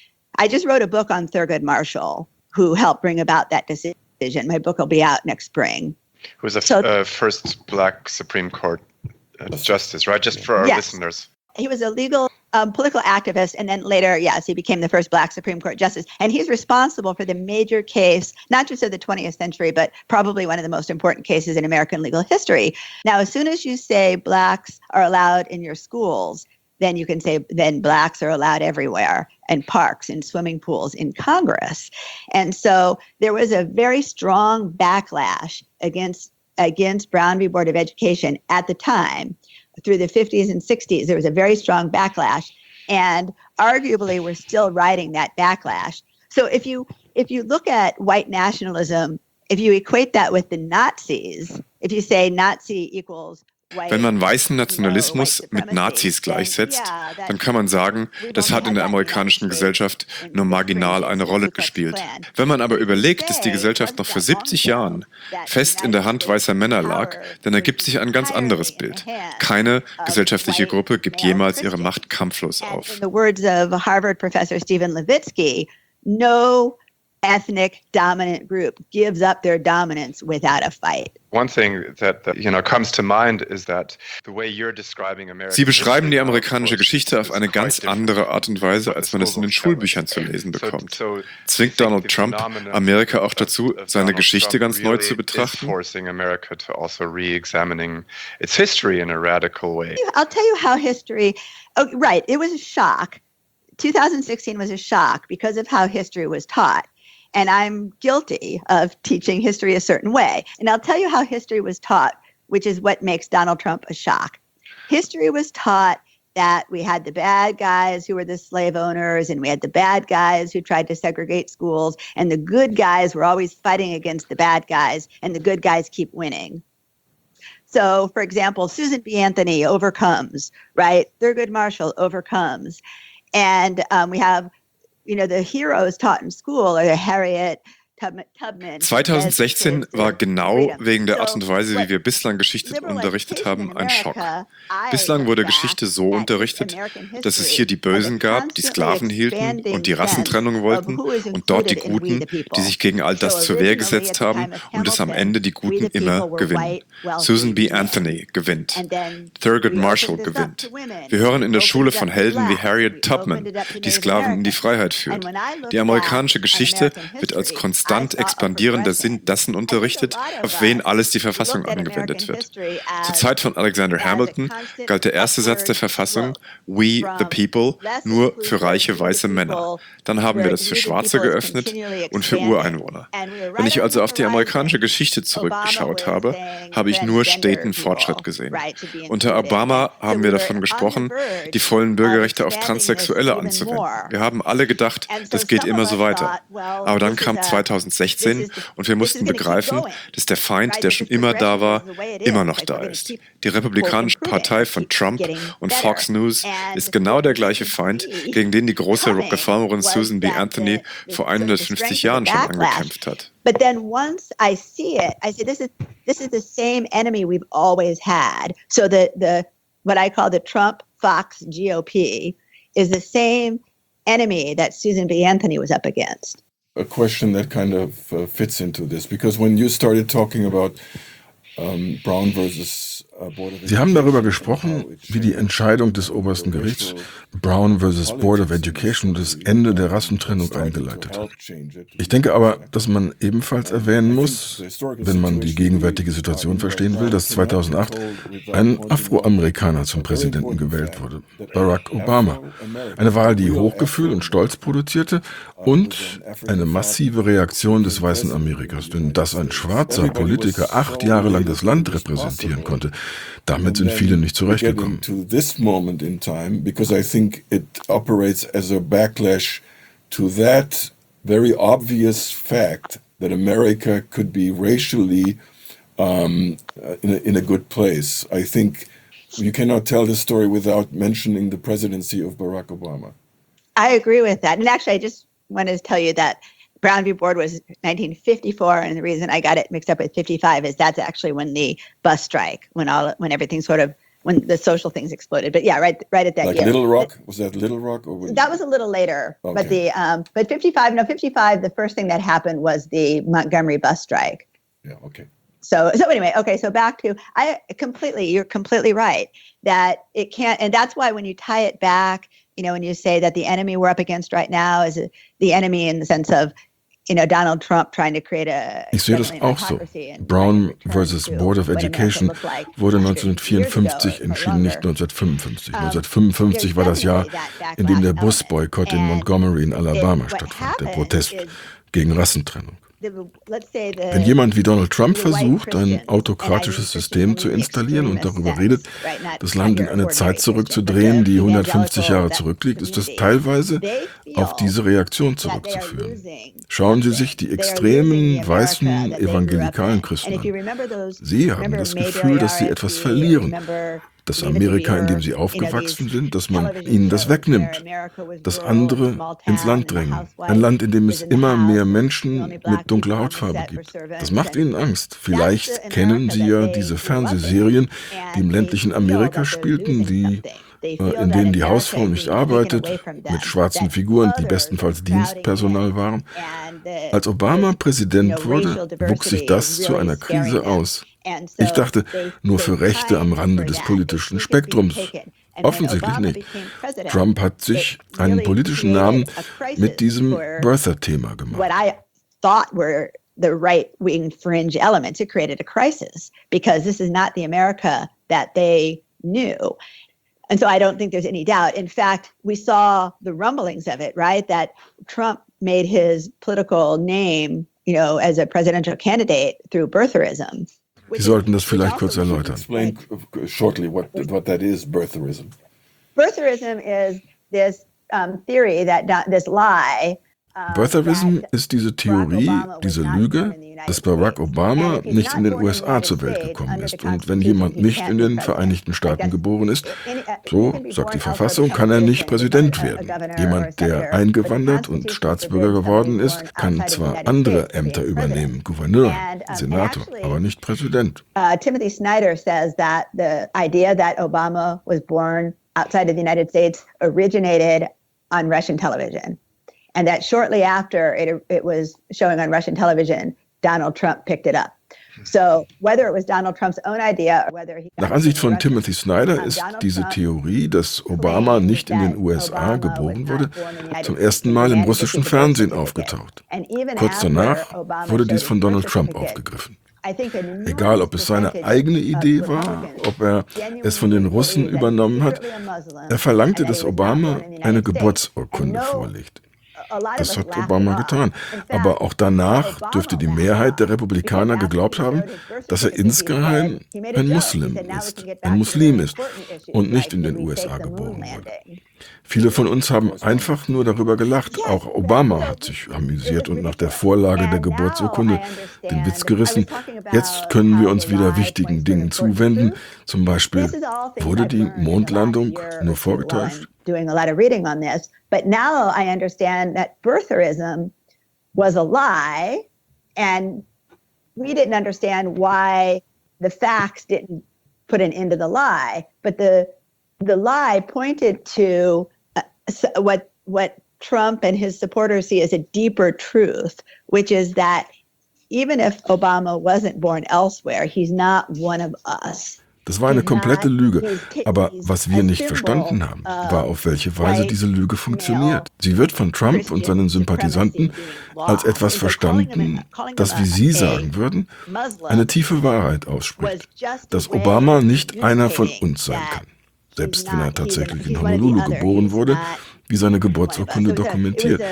I just wrote a book on Thurgood Marshall, who helped bring about that decision. My book will be out next spring. Who was the so, uh, first Black Supreme Court uh, justice, right? Just for our yes. listeners. He was a legal um, political activist, and then later, yes, he became the first Black Supreme Court justice. And he's responsible for the major case, not just of the twentieth century, but probably one of the most important cases in American legal history. Now, as soon as you say Blacks are allowed in your schools, then you can say then Blacks are allowed everywhere, in parks, in swimming pools, in Congress. And so there was a very strong backlash against against Brown v. Board of Education at the time. Through the fifties and sixties, there was a very strong backlash, and arguably we're still riding that backlash. So if you if you look at white nationalism, if you equate that with the Nazis, if you say Nazi equals Wenn man weißen Nationalismus mit Nazis gleichsetzt, dann kann man sagen, das hat in der amerikanischen Gesellschaft nur marginal eine Rolle gespielt. Wenn man aber überlegt, dass die Gesellschaft noch vor siebzig Jahren fest in der Hand weißer Männer lag, dann ergibt sich ein ganz anderes Bild. Keine gesellschaftliche Gruppe gibt jemals ihre Macht kampflos auf. In the words of Harvard professor Stephen Levitsky, no ethnic dominant group gives up their dominance without a fight. One thing that, that you know comes to mind is that the way you're describing American Sie beschreiben die amerikanische Geschichte auf eine ganz andere Art und Weise, als man es in den Schulbüchern zu lesen bekommt. Zwingt Donald Trump Amerika auch dazu, seine Geschichte ganz neu zu betrachten? Forcing America to also re-examining its history in a radical way. I'll tell you how history, oh, right, it was a shock. twenty sixteen was a shock because of how history was taught. And I'm guilty of teaching history a certain way. And I'll tell you how history was taught, which is what makes Donald Trump a shock. History was taught that we had the bad guys who were the slave owners, and we had the bad guys who tried to segregate schools, and the good guys were always fighting against the bad guys, and the good guys keep winning. So, for example, Susan B. Anthony overcomes, right? Thurgood Marshall overcomes. And um, we have you know, the heroes taught in school are Harriet Tubman. zwanzig sechzehn war genau wegen der Art und Weise, wie wir bislang Geschichte unterrichtet haben, ein Schock. Bislang wurde Geschichte so unterrichtet, dass es hier die Bösen gab, die Sklaven hielten und die Rassentrennung wollten, und dort die Guten, die sich gegen all das zur Wehr gesetzt haben, und es am Ende die Guten immer gewinnen. Susan B. Anthony gewinnt. Thurgood Marshall gewinnt. Wir hören in der Schule von Helden wie Harriet Tubman, die Sklaven in die Freiheit führt. Die amerikanische Geschichte wird als konstant expandierender Sinn dessen unterrichtet, auf wen alles die Verfassung angewendet wird. Zur Zeit von Alexander Hamilton galt der erste Satz der Verfassung, "We the people", nur für reiche weiße Männer. Dann haben wir das für Schwarze geöffnet und für Ureinwohner. Wenn ich also auf die amerikanische Geschichte zurückgeschaut habe, habe ich nur steten Fortschritt gesehen. Unter Obama haben wir davon gesprochen, die vollen Bürgerrechte auf Transsexuelle anzuwenden. Wir haben alle gedacht, das geht immer so weiter. Aber dann kam zwanzig sechzehn und wir mussten begreifen, dass der Feind, der schon immer da war, immer noch da ist. Die Republikanische Partei von Trump und Fox News ist genau der gleiche Feind, gegen den die große Reformerin Susan B. Anthony vor hundertfünfzig Jahren schon angekämpft hat. But then once I see it, I say this is this is the same enemy we've always had. So the the what I call the Trump Fox G O P is the same enemy that Susan B. Anthony was up against. A question that kind of uh, fits into this, because when you started talking about um, Brown versus uh, Board of Education, Sie haben darüber gesprochen, wie die Entscheidung des obersten Gerichts Brown versus Board of Education das Ende der Rassentrennung eingeleitet hat. Ich denke aber, dass man ebenfalls erwähnen muss, wenn man die gegenwärtige Situation verstehen will, dass zweitausendacht ein Afroamerikaner zum Präsidenten gewählt wurde, Barack Obama. Eine Wahl, die Hochgefühl und Stolz produzierte und eine massive Reaktion des weißen Amerikas. Denn dass ein schwarzer Politiker acht Jahre lang das Land repräsentieren konnte, damit sind viele nicht zurechtgekommen. It operates as a backlash to that very obvious fact that America could be racially um, in, a, in a good place. I think you cannot tell this story without mentioning the presidency of Barack Obama. I agree with that. And actually, I just wanted to tell you that Brown v. Board was nineteen fifty-four, and the reason I got it mixed up with fifty-five is that's actually when the bus strike, when all, when everything sort of, when the social things exploded. But yeah, right, right at that like year. Little Rock? Was that Little Rock? Or was that was a little later. Okay. But the, um, but fifty-five, no, fifty-five, the first thing that happened was the Montgomery bus strike. Yeah, okay. So, so anyway, okay, so back to, I completely, you're completely right that it can't, and that's why when you tie it back, you know, when you say that the enemy we're up against right now is the enemy in the sense of, you know, Donald Trump trying to create a. Ich sehe das auch so. Brown versus Board of Education wurde neunzehnhundertvierundfünfzig entschieden, nicht neunzehnhundertfünfundfünfzig. neunzehnhundertfünfundfünfzig war das Jahr, in dem der Busboykott in Montgomery in Alabama stattfand, der Protest gegen Rassentrennung. Wenn jemand wie Donald Trump versucht, ein autokratisches System zu installieren und darüber redet, das Land in eine Zeit zurückzudrehen, die hundertfünfzig Jahre zurückliegt, ist das teilweise auf diese Reaktion zurückzuführen. Schauen Sie sich die extremen, weißen, evangelikalen Christen an. Sie haben das Gefühl, dass sie etwas verlieren. Das Amerika, in dem sie aufgewachsen sind, dass man ihnen das wegnimmt, dass andere ins Land drängen. Ein Land, in dem es immer mehr Menschen mit dunkler Hautfarbe gibt. Das macht ihnen Angst. Vielleicht kennen Sie ja diese Fernsehserien, die im ländlichen Amerika spielten, die, äh, in denen die Hausfrau nicht arbeitet, mit schwarzen Figuren, die bestenfalls Dienstpersonal waren. Als Obama Präsident wurde, wuchs sich das zu einer Krise aus. Ich dachte, nur für Rechte am Rande des politischen Spektrums. Offensichtlich nicht. Trump hat sich einen politischen Namen mit diesem Birther-Thema gemacht. The right-wing fringe elements, it created a crisis because this is not the America that they knew. And so I don't think there's any doubt. In fact, we saw the rumblings of it, right? That Trump made his political name, you know, as a presidential candidate through birtherism. Sie sollten das vielleicht kurz erläutern. Explain shortly what, what that is, birtherism. Birtherism is this um, theory that this lie. Birtherism ist diese Theorie, diese Lüge, dass Barack Obama nicht in den U S A zur Welt gekommen ist. Und wenn jemand nicht in den Vereinigten Staaten geboren ist, so sagt die Verfassung, kann er nicht Präsident werden. Jemand, der eingewandert und Staatsbürger geworden ist, kann zwar andere Ämter übernehmen, Gouverneur, Senator, aber nicht Präsident. Uh, Timothy Snyder says that the idea that Obama was born outside of the United States originated on Russian television. And that shortly after it, it was showing on Russian television, Donald Trump picked it up. So whether it was Donald Trump's own idea or whether he Nach Ansicht von Timothy Snyder ist diese Theorie, dass Obama nicht in den U S A geboren wurde, zum ersten Mal im russischen Fernsehen aufgetaucht. Kurz danach wurde dies von Donald Trump aufgegriffen. Egal, ob es seine eigene Idee war, ob er es von den Russen übernommen hat, er verlangte, dass Obama eine Geburtsurkunde vorlegt. Das hat Obama getan. Aber auch danach dürfte die Mehrheit der Republikaner geglaubt haben, dass er insgeheim ein Muslim ist, ein Muslim ist und nicht in den U S A geboren wurde. Viele von uns haben einfach nur darüber gelacht. Auch Obama hat sich amüsiert und nach der Vorlage der Geburtsurkunde den Witz gerissen. Jetzt können wir uns wieder wichtigen Dingen zuwenden. Zum Beispiel, wurde die Mondlandung nur vorgetäuscht? Doing a lot of reading on this, but now I understand that birtherism was a lie, and we didn't understand why the facts didn't put an end to the lie, but the the lie pointed to uh, what what Trump and his supporters see as a deeper truth, which is that even if Obama wasn't born elsewhere, he's not one of us. Das war eine komplette Lüge. Aber was wir nicht verstanden haben, war, auf welche Weise diese Lüge funktioniert. Sie wird von Trump und seinen Sympathisanten als etwas verstanden, das, wie Sie sagen würden, eine tiefe Wahrheit ausspricht. Dass Obama nicht einer von uns sein kann. Selbst wenn er tatsächlich in Honolulu geboren wurde, wie seine Geburtsurkunde dokumentiert.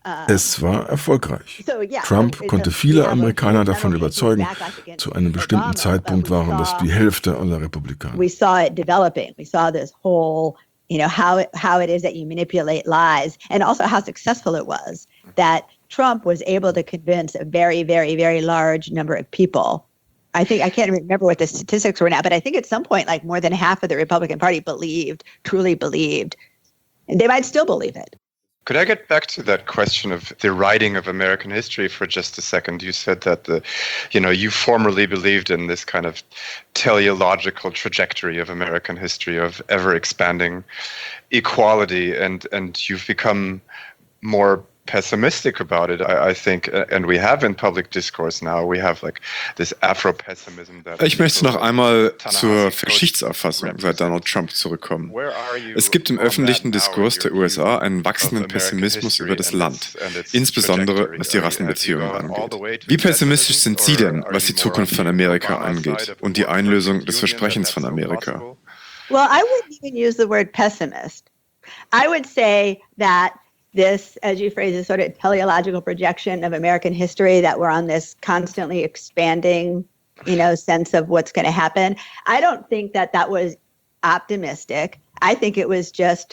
Es war erfolgreich. Trump konnte viele Amerikaner davon überzeugen. Zu einem bestimmten Zeitpunkt waren das die Hälfte aller Republikaner. We saw it developing. We saw this whole, you know, how it, how it is that you manipulate lies, and also how successful it was that Trump was able to convince a very, very, very large number of people. I think I can't remember what the statistics were now, but I think at some point, like more than half of the Republican Party believed, truly believed, and they might still believe it. Could I get back to that question of the writing of American history for just a second? You said that the, you know, you formerly believed in this kind of teleological trajectory of American history of ever expanding equality, and and you've become more pessimistic about it, I, I think, and we have in public discourse now, we have like this Afro-pessimism. Ich möchte noch einmal zur Geschichtsauffassung seit Donald Trump zurückkommen. Es gibt im öffentlichen Diskurs der U S A einen wachsenden Pessimismus über das Land, insbesondere was die Rassenbeziehungen angeht. Wie pessimistisch sind Sie denn, was die Zukunft von Amerika angeht und die Einlösung des Versprechens von Amerika? Well, I wouldn't even use the word pessimist. I would say that this, as you phrase it, sort of teleological projection of American history, that we're on this constantly expanding, you know, sense of what's going to happen. I don't think that that was optimistic. I think it was just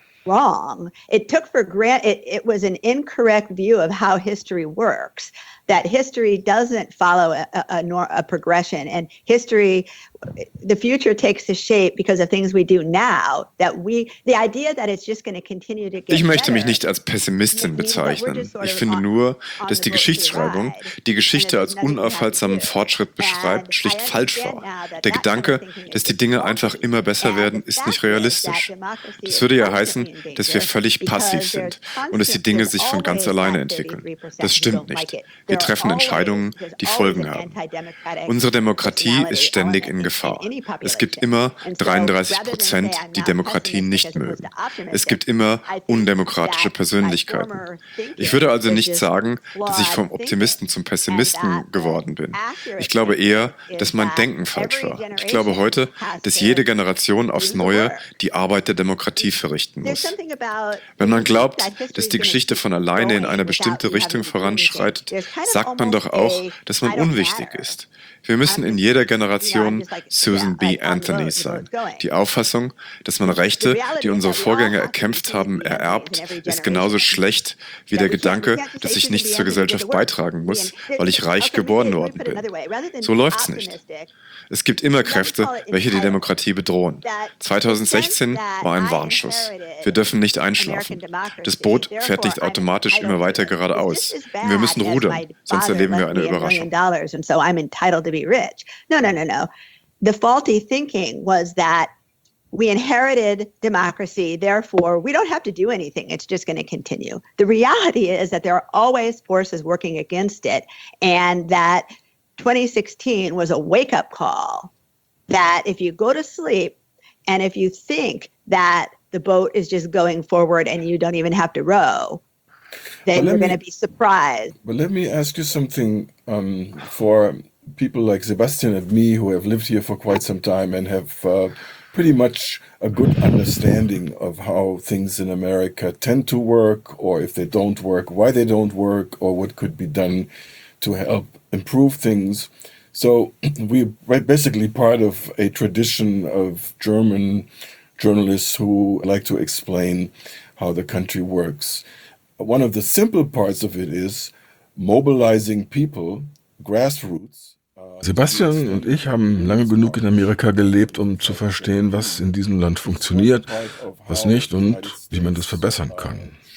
wrong. It took for granted, it, it was an incorrect view of how history works, that history doesn't follow a, a, a, nor, a progression, and history, the future takes the shape because of things we do now, that we, the idea that it's just going to continue to get Ich möchte mich better nicht als Pessimistin means that we're bezeichnen. just sort Ich of finde on- nur, on dass the die boat to the Geschichtsschreibung ride, die Geschichte and als there's nothing we have to unaufhaltsamen do. Fortschritt beschreibt, And schlicht I falsch understand war. now that Der that kind of Gedanke, thinking dass is die Dinge faulty. einfach immer besser And werden, the ist fact nicht is realistisch. that democracy Das is würde ja constantly heißen, in dass wir danger völlig because passiv there's sind und dass die Dinge constant- sich von ganz there's alleine always that entwickeln. thirty-three percent Das who stimmt don't like nicht. it. Wir There treffen are always- Entscheidungen, there's die always Folgen an haben. anti-democratic Unsere Demokratie personality ist ständig element in Gefahr. any Es gibt population. immer And so, dreiunddreißig rather than Prozent, say I'm die now Demokratie pessimistic nicht as opposed mögen. to optimistic, Es gibt immer I think undemokratische that my Persönlichkeiten. former thinking Ich würde also was nicht just sagen, dass ich vom flawed Optimisten thinking. zum Pessimisten And that the geworden bin. accurate Ich glaube thinking eher, is dass mein that Denken falsch every war. Ich glaube generation heute, has dass to jede Generation aufs do the Neue work. die Arbeit der Demokratie verrichten There's muss. something about Wenn man when you think glaubt, that history dass is die gonna Geschichte keep von alleine in going eine without bestimmte you Richtung having to do anything, voranschreitet, there's kind of sagt man almost doch auch, a, dass man I don't unwichtig matter. ist. Wir müssen in jeder Generation Susan B. Anthony sein. Die Auffassung, dass man Rechte, die unsere Vorgänger erkämpft haben, ererbt, ist genauso schlecht wie der Gedanke, dass ich nichts zur Gesellschaft beitragen muss, weil ich reich geboren worden bin. So läuft's nicht. Es gibt immer Kräfte, welche die Demokratie bedrohen. zweitausendsechzehn war ein Warnschuss. Wir dürfen nicht einschlafen. Das Boot fährt nicht automatisch immer weiter geradeaus. Wir müssen rudern, sonst erleben wir eine Überraschung. And so I'm entitled to be rich. No, no, no, no. The faulty thinking was that we inherited democracy, therefore we don't have to do anything. It's just going to continue. The reality is that there are always forces working against it, and that twenty sixteen was a wake-up call that if you go to sleep and if you think that the boat is just going forward and you don't even have to row, then Well, you're let going to me- be surprised. But let me ask you something um, for people like Sebastian and me who have lived here for quite some time and have uh, pretty much a good understanding of how things in America tend to work, or if they don't work, why they don't work, or what could be done to help improve things. So we're basically part of a tradition of German journalists who like to explain how the country works. One of the simple parts of it is mobilizing people, grassroots. Sebastian und ich haben lange genug in Amerika gelebt, um zu verstehen, was in diesem Land funktioniert, was nicht und wie man das verbessern kann.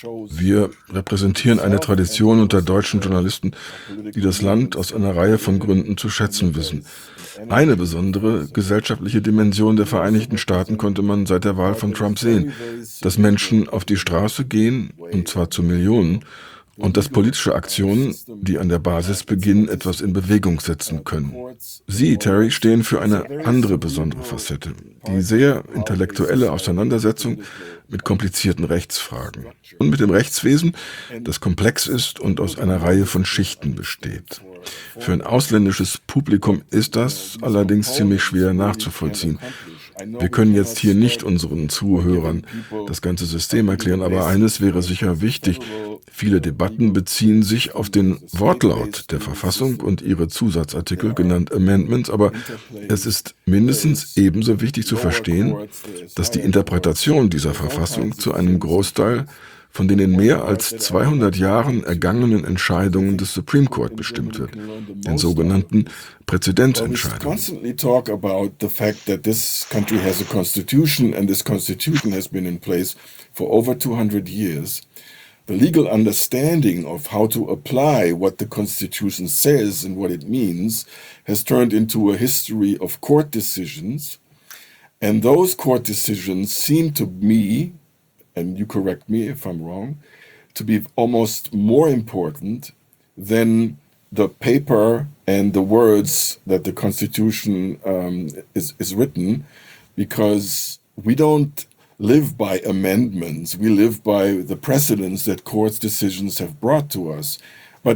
Wir repräsentieren eine Tradition unter deutschen Journalisten, die das Land aus einer Reihe von Gründen zu schätzen wissen. Eine besondere gesellschaftliche Dimension der Vereinigten Staaten konnte man seit der Wahl von Trump sehen, dass Menschen auf die Straße gehen, und zwar zu Millionen, und dass politische Aktionen, die an der Basis beginnen, etwas in Bewegung setzen können. Sie, Terry, stehen für eine andere besondere Facette, die sehr intellektuelle Auseinandersetzung mit komplizierten Rechtsfragen und mit dem Rechtswesen, das komplex ist und aus einer Reihe von Schichten besteht. Für ein ausländisches Publikum ist das allerdings ziemlich schwer nachzuvollziehen. Wir können jetzt hier nicht unseren Zuhörern das ganze System erklären, aber eines wäre sicher wichtig. Viele Debatten beziehen sich auf den Wortlaut der Verfassung und ihre Zusatzartikel, genannt Amendments, aber es ist mindestens ebenso wichtig zu verstehen, dass die Interpretation dieser Verfassung zu einem Großteil von den in mehr als zweihundert Jahren ergangenen Entscheidungen des Supreme Court bestimmt wird, den sogenannten Präzedenzentscheidungen. Constantly talk about the fact that this country has a constitution and this constitution has been in place for over two hundred years. The legal understanding of how to apply what the Constitution says and what it means has turned into a history of court decisions. And those court decisions seem to me, and you correct me if I'm wrong, to be almost more important than the paper and the words that the Constitution um, is, is written, because we don't live by amendments. We live by the precedents that court's decisions have brought to us. But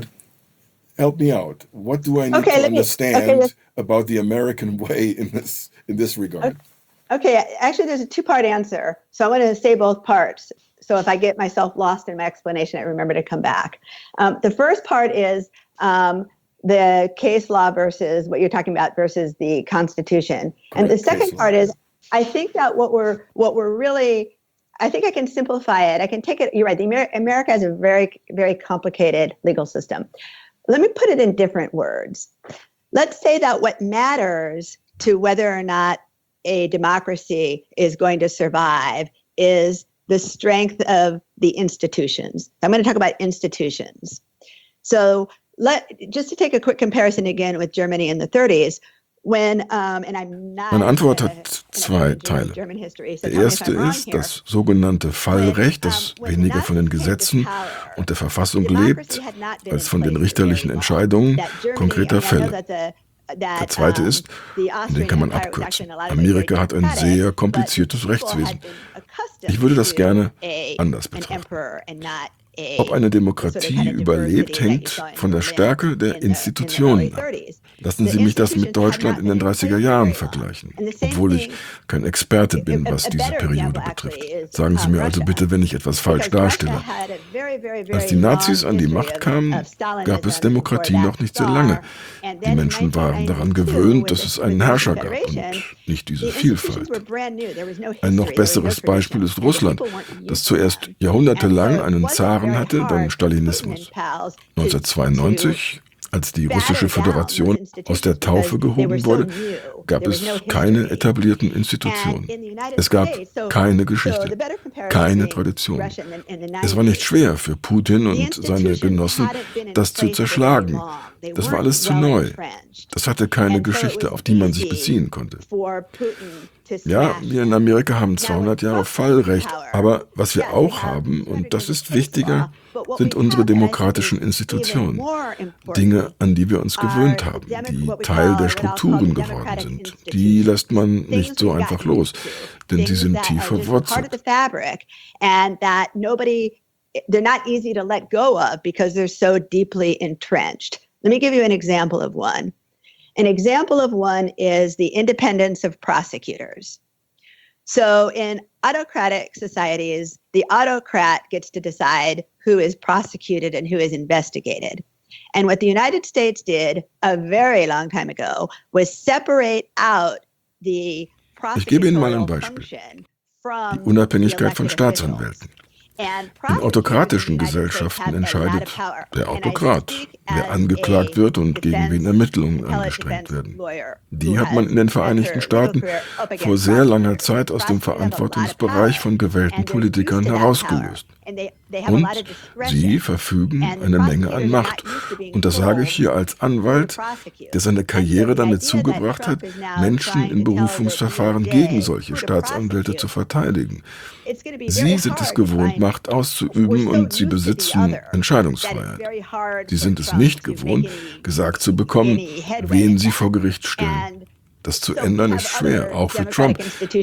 help me out. What do I need Okay, to let me- understand okay, let's- about the American way in this in this regard? Okay, actually, there's a two-part answer. So I want to say both parts. so if I get myself lost in my explanation, I remember to come back. Um, the first part is um, the case law versus what you're talking about versus the Constitution. And the second part is, I think that what we're what we're really, I think I can simplify it. I can take it, you're right, the Amer- America has a very, very complicated legal system. Let me put it in different words. Let's say that what matters to whether or not a democracy is going to survive is the strength of the institutions. I'm going to talk about institutions. So let just to take a quick comparison again with Germany in the thirties, when um, and I'm not Meine Antwort a- hat an zwei expert in Teile. German history, so Der tell me if erste I'm wrong ist here. das sogenannte Fallrecht, das weniger von den Gesetzen und der Verfassung lebt, als von den richterlichen Entscheidungen konkreter Fälle. Der zweite ist, und den kann man abkürzen, Amerika hat ein sehr kompliziertes Rechtswesen. Ich würde das gerne anders betrachten. Ob eine Demokratie überlebt, hängt von der Stärke der Institutionen ab. Lassen Sie mich das mit Deutschland in den dreißiger Jahren vergleichen, obwohl ich kein Experte bin, was diese Periode betrifft. Sagen Sie mir also bitte, wenn ich etwas falsch darstelle. Als die Nazis an die Macht kamen, gab es Demokratie noch nicht sehr lange. Die Menschen waren daran gewöhnt, dass es einen Herrscher gab und nicht diese Vielfalt. Ein noch besseres Beispiel ist Russland, das zuerst jahrhundertelang einen Zaren hatte, dann Stalinismus. neunzehnhundertzweiundneunzig, als die Russische Föderation aus der Taufe gehoben wurde, gab es keine etablierten Institutionen. Es gab keine Geschichte, keine Tradition. Es war nicht schwer für Putin und seine Genossen, das zu zerschlagen. Das war alles zu neu. Das hatte keine Geschichte, auf die man sich beziehen konnte. Ja, wir in Amerika haben zweihundert Jahre Fallrecht, aber was wir auch haben, und das ist wichtiger, sind unsere demokratischen Institutionen. Dinge, an die wir uns gewöhnt haben, die Teil der Strukturen geworden sind. Die lässt man nicht so einfach los, denn sie sind tief verwurzelt. They're not easy to let go of because they're so deeply entrenched. Let me give you an example of one. An example of one is the independence of prosecutors. So in autocratic societies, the autocrat gets to decide who is prosecuted and who is investigated. And what the United States did a very long time ago was separate out the Ich gebe Ihnen mal ein prosecutorial Beispiel. function from Die Unabhängigkeit the von elected Staatsanwälten. officials. In autokratischen Gesellschaften entscheidet der Autokrat, wer angeklagt wird und gegen wen Ermittlungen angestrengt werden. Die hat man in den Vereinigten Staaten vor sehr langer Zeit aus dem Verantwortungsbereich von gewählten Politikern herausgelöst. Und sie verfügen eine Menge an Macht. Und das sage ich hier als Anwalt, der seine Karriere damit zugebracht hat, Menschen in Berufungsverfahren gegen solche Staatsanwälte zu verteidigen. Sie sind es gewohnt, Macht auszuüben und sie besitzen Entscheidungsfreiheit. Sie sind es nicht gewohnt, gesagt zu bekommen, wen sie vor Gericht stellen. Das zu ändern ist schwer, auch für Trump.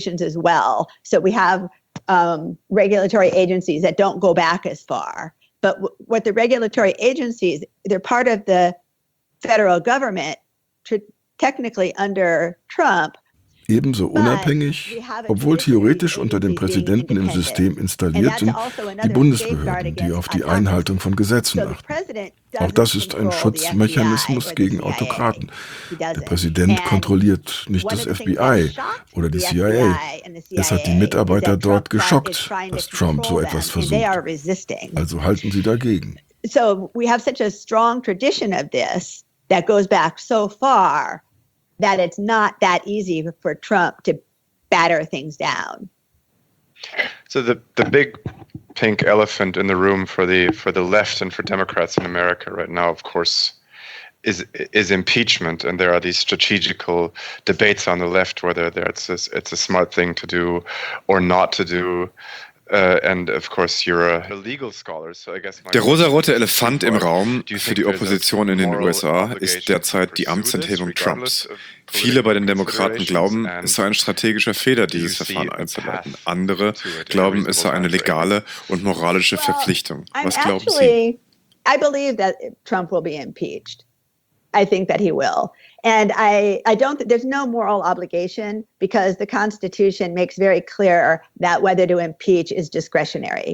Um, regulatory agencies that don't go back as far. But w- what the regulatory agencies, they're part of the federal government, tr- technically under Trump. Ebenso unabhängig, obwohl theoretisch unter dem Präsidenten im System installiert sind, die Bundesbehörden, die auf die Einhaltung von Gesetzen achten. Auch das ist ein Schutzmechanismus gegen Autokraten. Der Präsident kontrolliert nicht das F B I oder die C I A. Es hat die Mitarbeiter dort geschockt, dass Trump so etwas versucht. Also halten sie dagegen. So we have such a strong tradition of this that goes back so far that it's not that easy for Trump to batter things down. So the the big pink elephant in the room for the for the left and for Democrats in America right now, of course, is is impeachment, and there are these strategical debates on the left whether it's a, it's a smart thing to do or not to do. Uh, and of course you're a legal scholar, so I guess my Der rosarote Elefant im Raum für die Opposition in den U S A ist derzeit die Amtsenthebung Trumps. Viele bei den Demokraten glauben, es sei ein strategischer Fehler, dieses Verfahren einzuleiten. Andere glauben, es sei eine legale und moralische Verpflichtung. Was glauben Sie? I believe that Trump will be impeached. I think that he will. And I, I don't, there's no moral obligation because the Constitution makes very clear that whether to impeach is discretionary.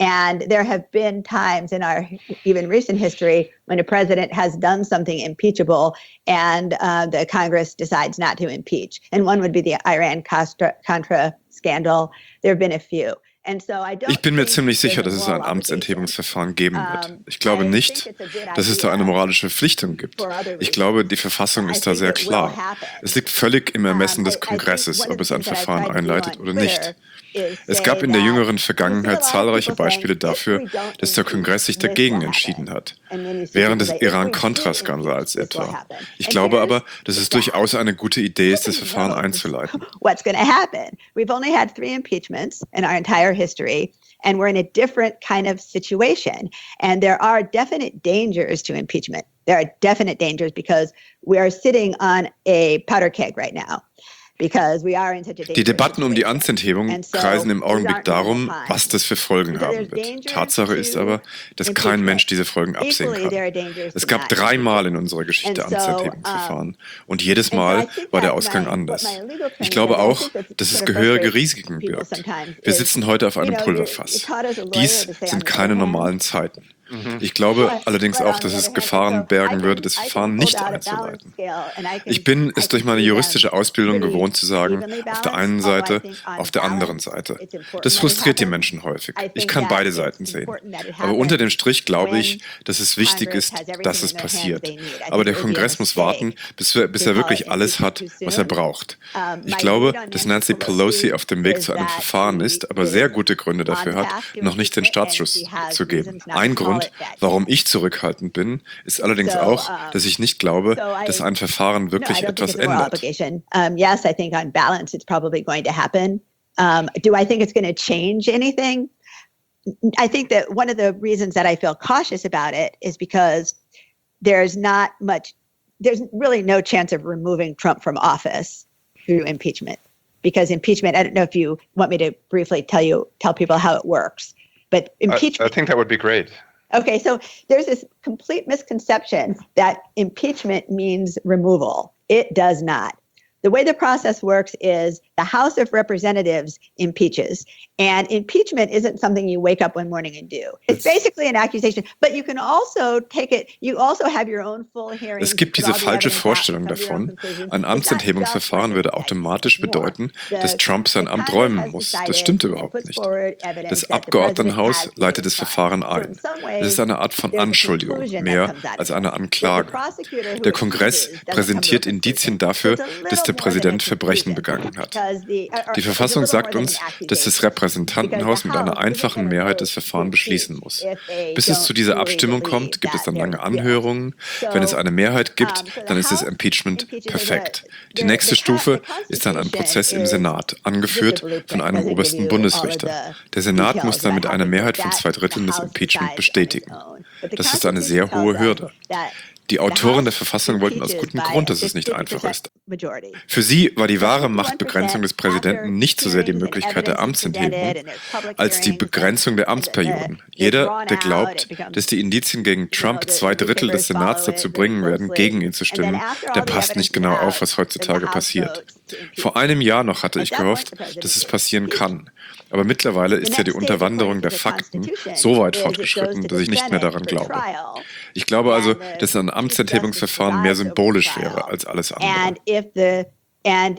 And there have been times in our even recent history when a president has done something impeachable and uh, the Congress decides not to impeach. And one would be the Iran-Contra scandal. There have been a few. Ich bin mir ziemlich sicher, dass es ein Amtsenthebungsverfahren geben wird. Ich glaube nicht, dass es da eine moralische Verpflichtung gibt. Ich glaube, die Verfassung ist da sehr klar. Es liegt völlig im Ermessen des Kongresses, ob es ein Verfahren einleitet oder nicht. Es gab in der jüngeren Vergangenheit zahlreiche Beispiele dafür, dass der Kongress sich dagegen entschieden hat, während des Iran-Contra-Skandals etwa. Ich glaube aber, dass es durchaus eine gute Idee ist, das Verfahren einzuleiten. What's going to happen? We've only had three impeachments in our entire history, and we're in a different kind of situation. And there are definite dangers to impeachment. There are definite dangers because we are sitting on a powder keg right now. Die Debatten um die Amtsenthebung kreisen im Augenblick darum, was das für Folgen haben wird. Tatsache ist aber, dass kein Mensch diese Folgen absehen kann. Es gab dreimal in unserer Geschichte Amtsenthebungsverfahren und jedes Mal war der Ausgang anders. Ich glaube auch, dass es gehörige Risiken birgt. Wir sitzen heute auf einem Pulverfass. Dies sind keine normalen Zeiten. Ich glaube allerdings auch, dass es Gefahren bergen würde, das Verfahren nicht einzuleiten. Ich bin es durch meine juristische Ausbildung gewohnt zu sagen, auf der einen Seite, auf der anderen Seite. Das frustriert die Menschen häufig. Ich kann beide Seiten sehen. Aber unter dem Strich glaube ich, dass es wichtig ist, dass es passiert. Aber der Kongress muss warten, bis er, bis er wirklich alles hat, was er braucht. Ich glaube, dass Nancy Pelosi auf dem Weg zu einem Verfahren ist, aber sehr gute Gründe dafür hat, noch nicht den Startschuss zu geben. Ein Grund, warum ich zurückhaltend bin, ist allerdings auch, dass ich nicht glaube, dass ein Verfahren wirklich etwas ändert. Um, yes, I think on balance it's probably going to happen. Um, do I think it's going to change anything? I think that one of the reasons that I feel cautious about it is because there's not much, there's really no chance of removing Trump from office through impeachment. Because impeachment, I don't know if you want me to briefly tell you, tell people how it works, but impeachment. I, I think that would be great. Okay, so there's this complete misconception that impeachment means removal. It does not. The way the process works is the House of Representatives impeaches. And impeachment isn't something you wake up one morning and do. It's basically an accusation, but you can also take it, you also have your own full hearing. Es gibt diese falsche Vorstellung davon, ein Amtsenthebungsverfahren würde automatisch bedeuten, dass Trump sein Amt räumen muss. Das stimmt überhaupt nicht. Das Abgeordnetenhaus leitet das Verfahren ein. Es ist eine Art von Anschuldigung, mehr als eine Anklage. Der Kongress präsentiert Indizien dafür, dass der Präsident Verbrechen begangen hat. Die Verfassung sagt uns, dass das Repräsentantenhaus mit einer einfachen Mehrheit das Verfahren beschließen muss. Bis es zu dieser Abstimmung kommt, gibt es dann lange Anhörungen. Wenn es eine Mehrheit gibt, dann ist das Impeachment perfekt. Die nächste Stufe ist dann ein Prozess im Senat, angeführt von einem obersten Bundesrichter. Der Senat muss dann mit einer Mehrheit von zwei Dritteln das Impeachment bestätigen. Das ist eine sehr hohe Hürde. Die Autoren der Verfassung wollten aus gutem Grund, dass es nicht einfach ist. Für sie war die wahre Machtbegrenzung des Präsidenten nicht so sehr die Möglichkeit der Amtsenthebung, als die Begrenzung der Amtsperioden. Jeder, der glaubt, dass die Indizien gegen Trump zwei Drittel des Senats dazu bringen werden, gegen ihn zu stimmen, der passt nicht genau auf, was heutzutage passiert. Vor einem Jahr noch hatte ich gehofft, dass es passieren kann. Aber mittlerweile ist ja die Unterwanderung der Fakten so weit fortgeschritten, dass ich nicht mehr daran glaube. Ich glaube also, dass ein Amtsenthebungsverfahren mehr symbolisch wäre als alles andere. And if the and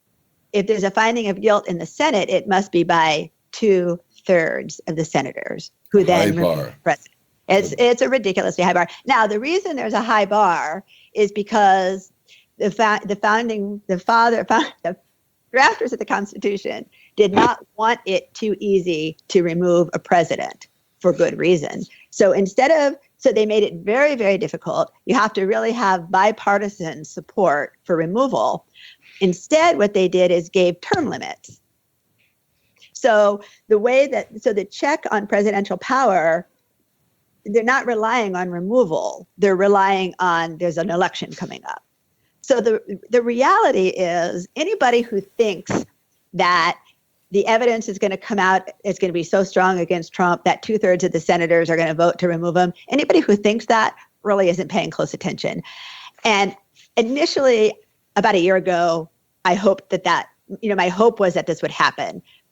if there's a finding of guilt in the Senate, it must be by two thirds of the senators who then remove the president. It's it's a ridiculously high bar. Now the reason there's a high bar is because the fa- the founding the father the drafters of the Constitution did not want it too easy to remove a president for good reason. So instead of, so they made it very, very difficult. You have to really have bipartisan support for removal. Instead, what they did is gave term limits. So the way that, so the check on presidential power, they're not relying on removal. They're relying on, there's an election coming up. So the the reality is anybody who thinks that the evidence is going to come out, it's going to be so strong against Trump that two thirds of the senators are going to vote to remove him. Anybody who thinks that really isn't paying close attention. And initially, about a year ago, I hoped that that, you know, my hope was that this would happen.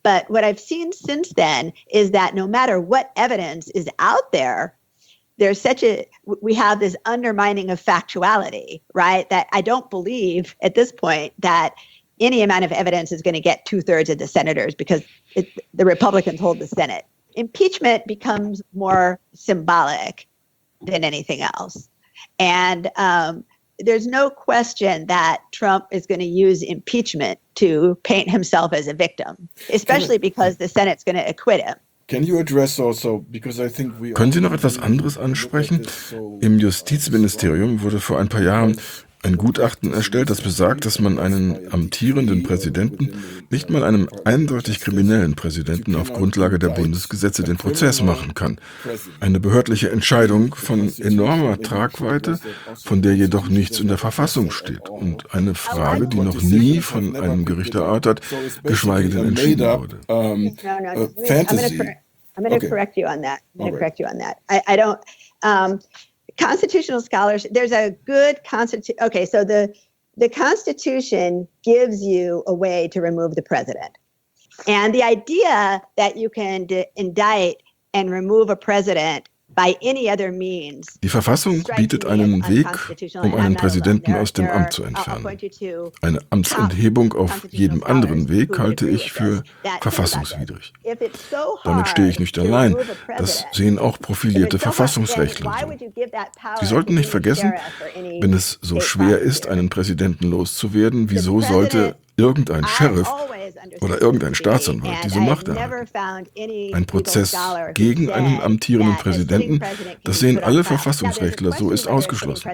But what I've seen since then is that no matter what evidence is out there, there's such a, we have this undermining of factuality, right? That I don't believe at this point that any amount of evidence is going to get two thirds of the senators because it, the Republicans hold the Senate. Impeachment becomes more symbolic than anything else. And um, there's no question that Trump is going to use impeachment to paint himself as a victim, especially because the Senate's going to acquit him. Can you address also, because I think we Können Sie noch etwas anderes ansprechen? Im Justizministerium wurde vor ein paar Jahren ein Gutachten erstellt, das besagt, dass man einen amtierenden Präsidenten, nicht mal einem eindeutig kriminellen Präsidenten auf Grundlage der Bundesgesetze den Prozess machen kann. Eine behördliche Entscheidung von enormer Tragweite, von der jedoch nichts in der Verfassung steht. Und eine Frage, die noch nie von einem Gericht erörtert, geschweige denn entschieden wurde. Um, No, no, uh, I'm fantasy. going to I'm going to Okay. correct you on that. I'm going to All right. correct you on that. I, I don't. Um, constitutional scholarship. There's a good constitution. Okay, so the the Constitution gives you a way to remove the president, and the idea that you can d- indict and remove a president by any other means. Die Verfassung bietet einen Weg, um einen Präsidenten aus dem Amt zu entfernen. Eine Amtsenthebung auf jedem anderen Weg halte ich für verfassungswidrig. Damit stehe ich nicht allein. Das sehen auch profilierte Verfassungsrechtler so. Sie sollten nicht vergessen, wenn es so schwer ist, einen Präsidenten loszuwerden, wieso sollte irgendein Sheriff oder irgendein Staatsanwalt diese Macht erhalten? Ein Prozess gegen einen amtierenden Präsidenten, das sehen alle Verfassungsrechtler so, ist ausgeschlossen.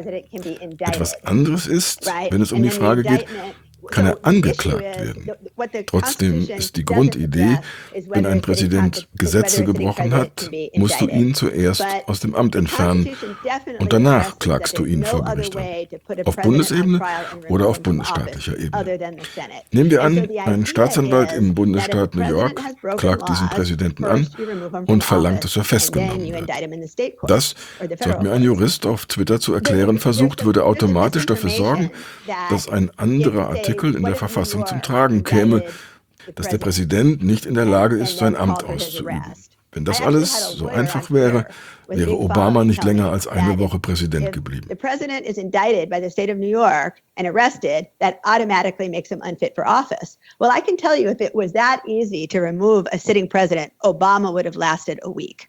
Etwas anderes ist, wenn es um die Frage geht, kann er angeklagt werden. Trotzdem ist die Grundidee, wenn ein Präsident Gesetze gebrochen hat, musst du ihn zuerst aus dem Amt entfernen und danach klagst du ihn vor Gericht an. Auf Bundesebene oder auf bundesstaatlicher Ebene. Nehmen wir an, ein Staatsanwalt im Bundesstaat New York klagt diesen Präsidenten an und verlangt, dass er festgenommen wird. Das, so hat mir ein Jurist auf Twitter zu erklären versucht, würde automatisch dafür sorgen, dass ein anderer Artikel in der Verfassung zum Tragen käme, dass der Präsident nicht in der Lage ist, sein Amt auszuüben. Wenn das alles so einfach wäre, wäre Obama nicht länger als eine Woche Präsident geblieben. The president is indicted by the state of New York and arrested, that automatically makes him unfit for office. Well, I can tell you, if it was that easy to remove a sitting president, Obama would have lasted a week.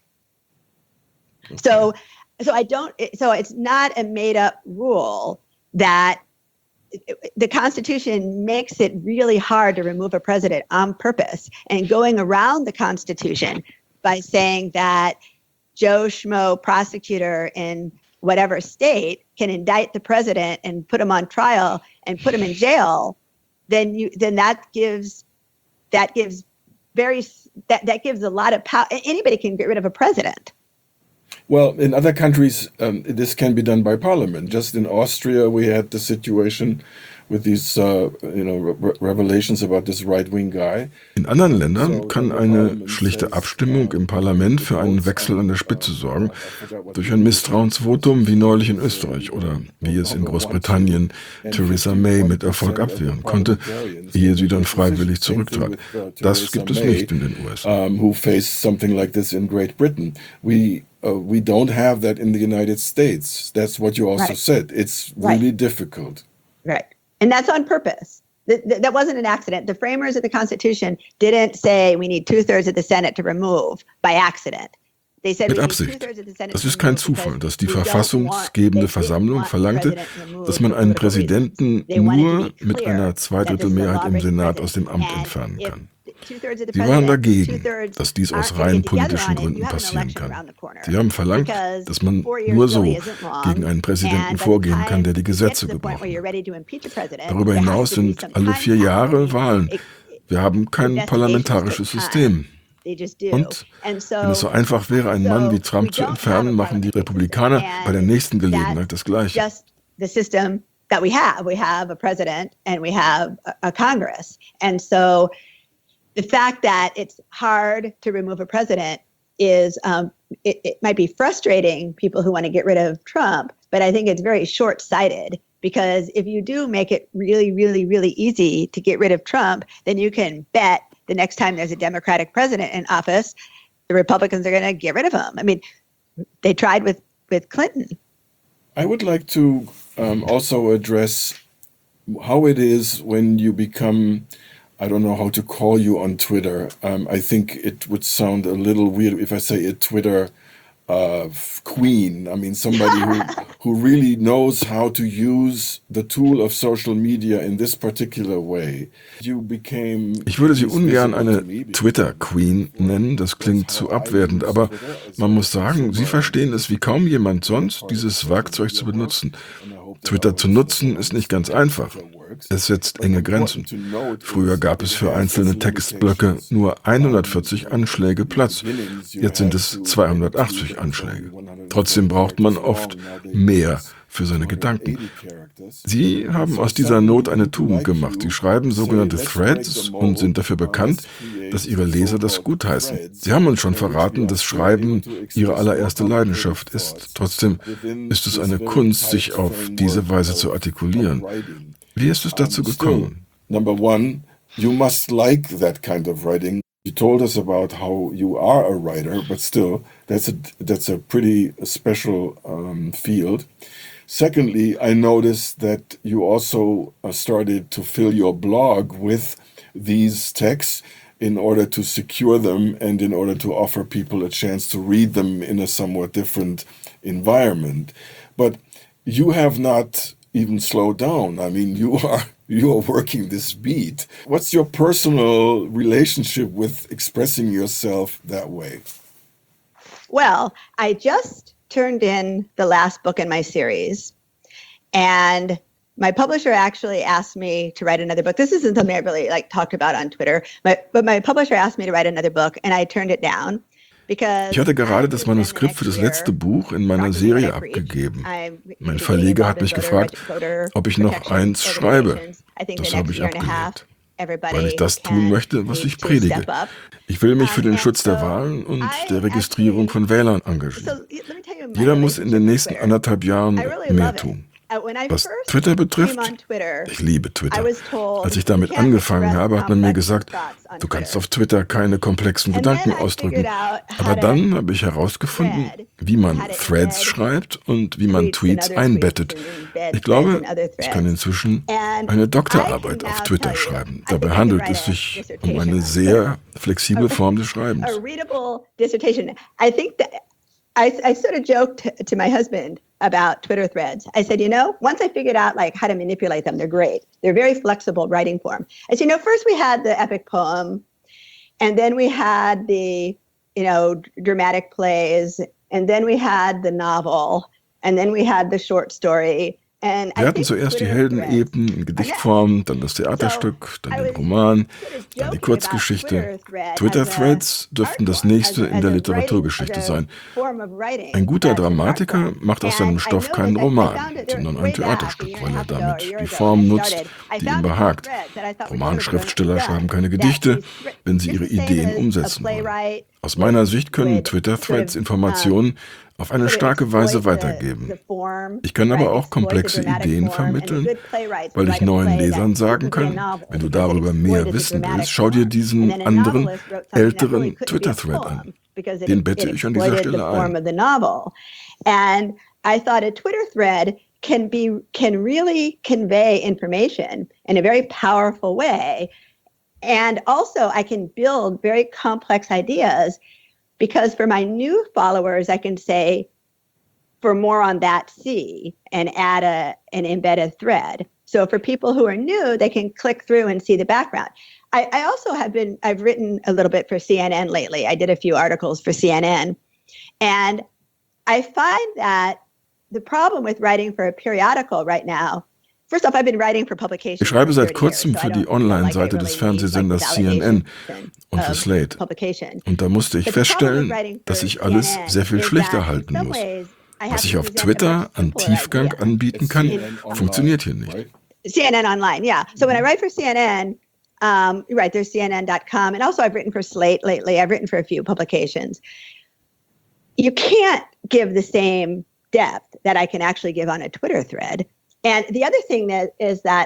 So, so I don't. So it's not a made-up rule that the Constitution makes it really hard to remove a president on purpose, and going around the Constitution by saying that Joe Schmo prosecutor in whatever state can indict the president and put him on trial and put him in jail, then you then that gives that gives very that, that gives a lot of power. Anybody can get rid of a president. Well, in other countries, um, this can be done by parliament. Just in Austria, we had the situation with these, uh, you know, re revelations about this right-wing guy. In anderen Ländern kann eine schlichte Abstimmung im Parlament für einen Wechsel an der Spitze sorgen, durch ein Misstrauensvotum wie neulich in Österreich oder wie es in Großbritannien Theresa May mit Erfolg abwehren konnte, ehe sie dann freiwillig zurücktrat. Das gibt es nicht in den U S A. Um, who faced something like this in Great Britain. We Uh, we don't have that in the United States. That's what you also right. said. It's really right. difficult. Right. And that's on purpose. Th th that wasn't an accident. The framers of the Constitution didn't say we need two-thirds of the Senate to remove by accident. They said Mit we need Absicht. two-thirds of the Senate Das to ist kein remove Zufall, dass die because we don't verfassungsgebende want- they Versammlung didn't want the verlangte, president removed dass man for einen political Präsidenten reasons. They wanted to nur be mit clear einer that this Zweidrittelmehrheit im lawbreaking Senat aus dem president, Amt and entfernen if kann. two-thirds of the Sie waren president, dagegen, two-thirds dass dies aus aren't rein getting together politischen on it, Gründen you have an passieren election kann. around the corner. Sie haben verlangt, Because dass man four years nur so really isn't long, gegen einen Präsidenten and by the vorgehen time kann, der die you get Gesetze to the point where gebrochen you're hat. ready to impeach a president, Darüber there has hinaus to be sind some alle time vier Jahre happening. Wahlen. It- Wir haben kein Investigations parlamentarisches take time. System. They just do. Und And so, wenn es so einfach wäre, einen Mann wie Trump zu entfernen, machen die Republikaner bei der nächsten Gelegenheit das Gleiche. just the system that we have. We have a president and we have a, a Congress. And so the fact that it's hard to remove a president is, um, it, it might be frustrating people who want to get rid of Trump, but I think it's very short-sighted, because if you do make it really, really, really easy to get rid of Trump, then you can bet the next time there's a Democratic president in office, the Republicans are going to get rid of him. I mean, they tried with, with Clinton. I would like to um, also address how it is when you become, I don't know how to call you on Twitter. Um, I think it would sound a little weird if I say a Twitter uh, queen. I mean, somebody who, who really knows how to use the tool of social media in this particular way. You became. Ich würde sie ungern eine Twitter-Queen nennen, das klingt zu abwertend, aber man muss sagen, sie verstehen es wie kaum jemand sonst, dieses Werkzeug zu benutzen. Twitter zu nutzen ist nicht ganz einfach. Es setzt enge Grenzen. Früher gab es für einzelne Textblöcke nur hundertvierzig Anschläge Platz. Jetzt sind es zweihundertachtzig Anschläge. Trotzdem braucht man oft mehr für seine Gedanken. Sie haben aus dieser Not eine Tugend gemacht. Sie schreiben sogenannte Threads und sind dafür bekannt, dass ihre Leser das gutheißen. Sie haben uns schon verraten, dass Schreiben ihre allererste Leidenschaft ist. Trotzdem ist es eine Kunst, sich auf diese Weise zu artikulieren. Wie ist es dazu gekommen? Number one, you must like that kind of writing. You told us about how you are a writer, but still, that's a that's a pretty special um, field. Secondly, I noticed that you also uh, started to fill your blog with these texts in order to secure them and in order to offer people a chance to read them in a somewhat different environment. But you have not even slowed down. I mean, you are you are working this beat. What's your personal relationship with expressing yourself that way? Well, I just turned in the last book in my series, and my publisher actually asked me to write another book. This isn't something I really like talked about on Twitter, but, but my publisher asked me to write another book, and I turned it down. Ich hatte gerade das Manuskript für das letzte Buch in meiner Serie abgegeben. Mein Verleger hat mich gefragt, ob ich noch eins schreibe. Das habe ich abgelehnt, weil ich das tun möchte, was ich predige. Ich will mich für den Schutz der Wahlen und der Registrierung von Wählern engagieren. Jeder muss in den nächsten anderthalb Jahren mehr tun. Was Twitter betrifft, ich liebe Twitter. Als ich damit angefangen habe, hat man mir gesagt, du kannst auf Twitter keine komplexen Gedanken ausdrücken. Aber dann habe ich herausgefunden, wie man Threads schreibt und wie man Tweets einbettet. Ich glaube, ich kann inzwischen eine Doktorarbeit auf Twitter schreiben. Dabei handelt es sich um eine sehr flexible Form des Schreibens. I, I sort of joked to, to my husband about Twitter threads. I said, you know, once I figured out like how to manipulate them, they're great. They're very flexible writing form. I said, you know, first we had the epic poem, and then we had the, you know, dramatic plays, and then we had the novel, and then we had the short story. Wir hatten zuerst die Heldenepen in Gedichtform, dann das Theaterstück, dann den Roman, dann die Kurzgeschichte. Twitter-Threads dürften das nächste in der Literaturgeschichte sein. Ein guter Dramatiker macht aus seinem Stoff keinen Roman, sondern ein Theaterstück, weil er damit die Form nutzt, die ihm behagt. Romanschriftsteller schreiben keine Gedichte, wenn sie ihre Ideen umsetzen wollen. Aus meiner Sicht können Twitter-Threads Informationen auf eine starke Weise weitergeben. Ich kann aber auch komplexe Ideen vermitteln, weil ich neuen Lesern sagen kann, wenn du darüber mehr wissen willst, schau dir diesen anderen, älteren Twitter-Thread an. Den bette ich an dieser Stelle ein. And I thought a Twitter thread can be can really convey information in a very powerful way. And also I can build very complex ideas. Because for my new followers, I can say, for more on that, see, and add a, an embedded thread. So for people who are new, they can click through and see the background. I, I also have been, I've written a little bit for C N N lately. I did a few articles for C N N. And I find that the problem with writing for a periodical right now, first off, I've been writing for publications. Ich schreibe seit kurzem für die Online-Seite des Fernsehsenders C N N und für Slate. Und da musste ich feststellen, dass ich alles sehr viel schlichter halten muss. Was ich auf Twitter an Tiefgang anbieten kann, funktioniert hier nicht. C N N Online, yeah. So when I write for C N N, um, you're right, there's C N N dot com. And also I've written for Slate lately. I've written for a few publications. You can't give the same depth that I can actually give on a Twitter thread. And the other thing that is that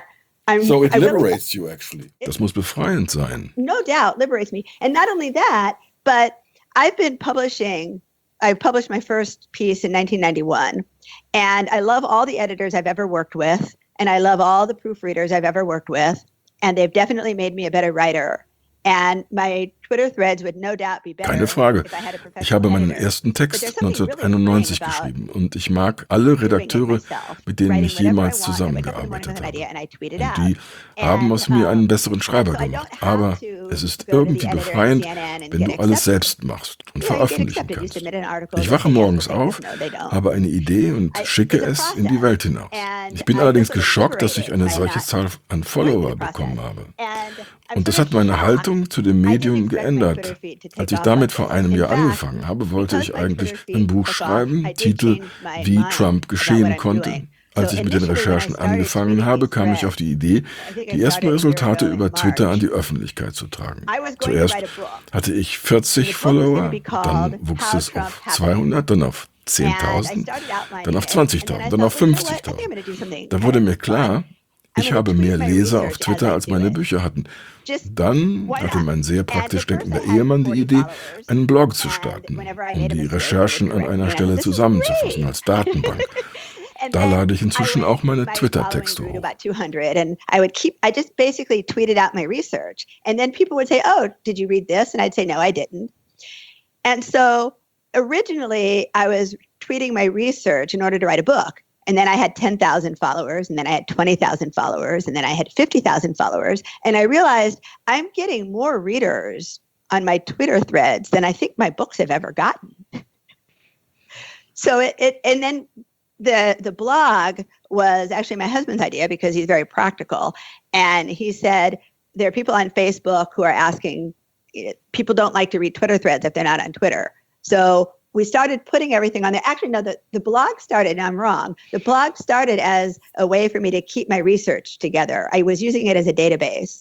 I'm, So it I really- liberates you, actually. Das muss befreiend sein. no doubt liberates me. And not only that, but I've been publishing, I published my first piece in nineteen ninety-one, and I love all the editors I've ever worked with, and I love all the proofreaders I've ever worked with, and they've definitely made me a better writer. And my Twitter threads would no doubt be better Keine Frage. if I had a professional Ich habe meinen editor. ersten Text But there's something really neunzehnhunderteinundneunzig freeing about geschrieben und ich mag alle doing it Redakteure, myself, mit denen writing ich whatever I jemals want. I wake up in the morning zusammengearbeitet with an idea habe. and I tweet it Und out. die haben And, aus mir einen um, besseren Schreiber so I don't gemacht. have Aber to es ist go to the irgendwie editor at befreiend, C N N and wenn get du alles accepted. selbst machst und Yeah, you get veröffentlichen accepted. You kannst. submit an article, Ich they wache say yes, morgens they say auf, no, they don't. habe eine Idee und I- schicke it's a es in die process. Welt hinaus. And Ich bin I allerdings feel sort of geschockt, dass ich liberated eine by solche not Zahl an going Follower through the bekommen process. habe. And I'm Und das sort hat of meine shocked. Haltung zu dem I didn't Medium expect my geändert. Twitter feed to take Als ich off damit like vor this. einem In Jahr fact, angefangen habe, wollte because ich my eigentlich Twitter feed ein Buch took off, schreiben, I did Titel change my Wie mind Trump about geschehen what I'm konnte. doing. Als So ich mit den initially when I Recherchen started angefangen tweeting habe, these kam ich threads, auf die Idee, I think I die ersten started a year Resultate ago in über Twitter an March. die Öffentlichkeit zu tragen. I was going to Zuerst write a book. hatte ich And vierzig the book was gonna Follower, be called dann wuchs How es Trump auf Happened. zweihundert, dann auf And I zehntausend, started outlining dann auf it, and then I zwanzigtausend, dann auf thought, well, you know what? I think I'm fünfzigtausend. gonna do something Da kind wurde of mir fun. klar, I'm ich gonna habe tweet mehr my Leser auf research as Twitter, I als do meine it. Bücher hatten. Just Dann why hatte not? mein sehr And praktisch at first denkender I had Ehemann die forty Idee, followers, einen Blog zu and starten, whenever I um made a die mistake, I would Recherchen an correct einer me. Stelle This is zusammenzufassen great. als Datenbank. And Da then lade ich I inzwischen went- auch meine my Twitter-Texte following grew to hoch. about two hundred, and I would keep. I just basically tweeted out my research, and then people would say, "Oh, did you read this?" And I'd say, "No, I didn't." And so originally, I was tweeting my research in order to write a book. And then I had ten thousand followers, and then I had twenty thousand followers, and then I had fifty thousand followers. And I realized I'm getting more readers on my Twitter threads than I think my books have ever gotten. So it, it and then the the blog was actually my husband's idea because he's very practical. And he said, there are people on Facebook who are asking, people don't like to read Twitter threads if they're not on Twitter. So we started putting everything on there. Actually, no, the, the blog started, and I'm wrong. The blog started as a way for me to keep my research together. I was using it as a database.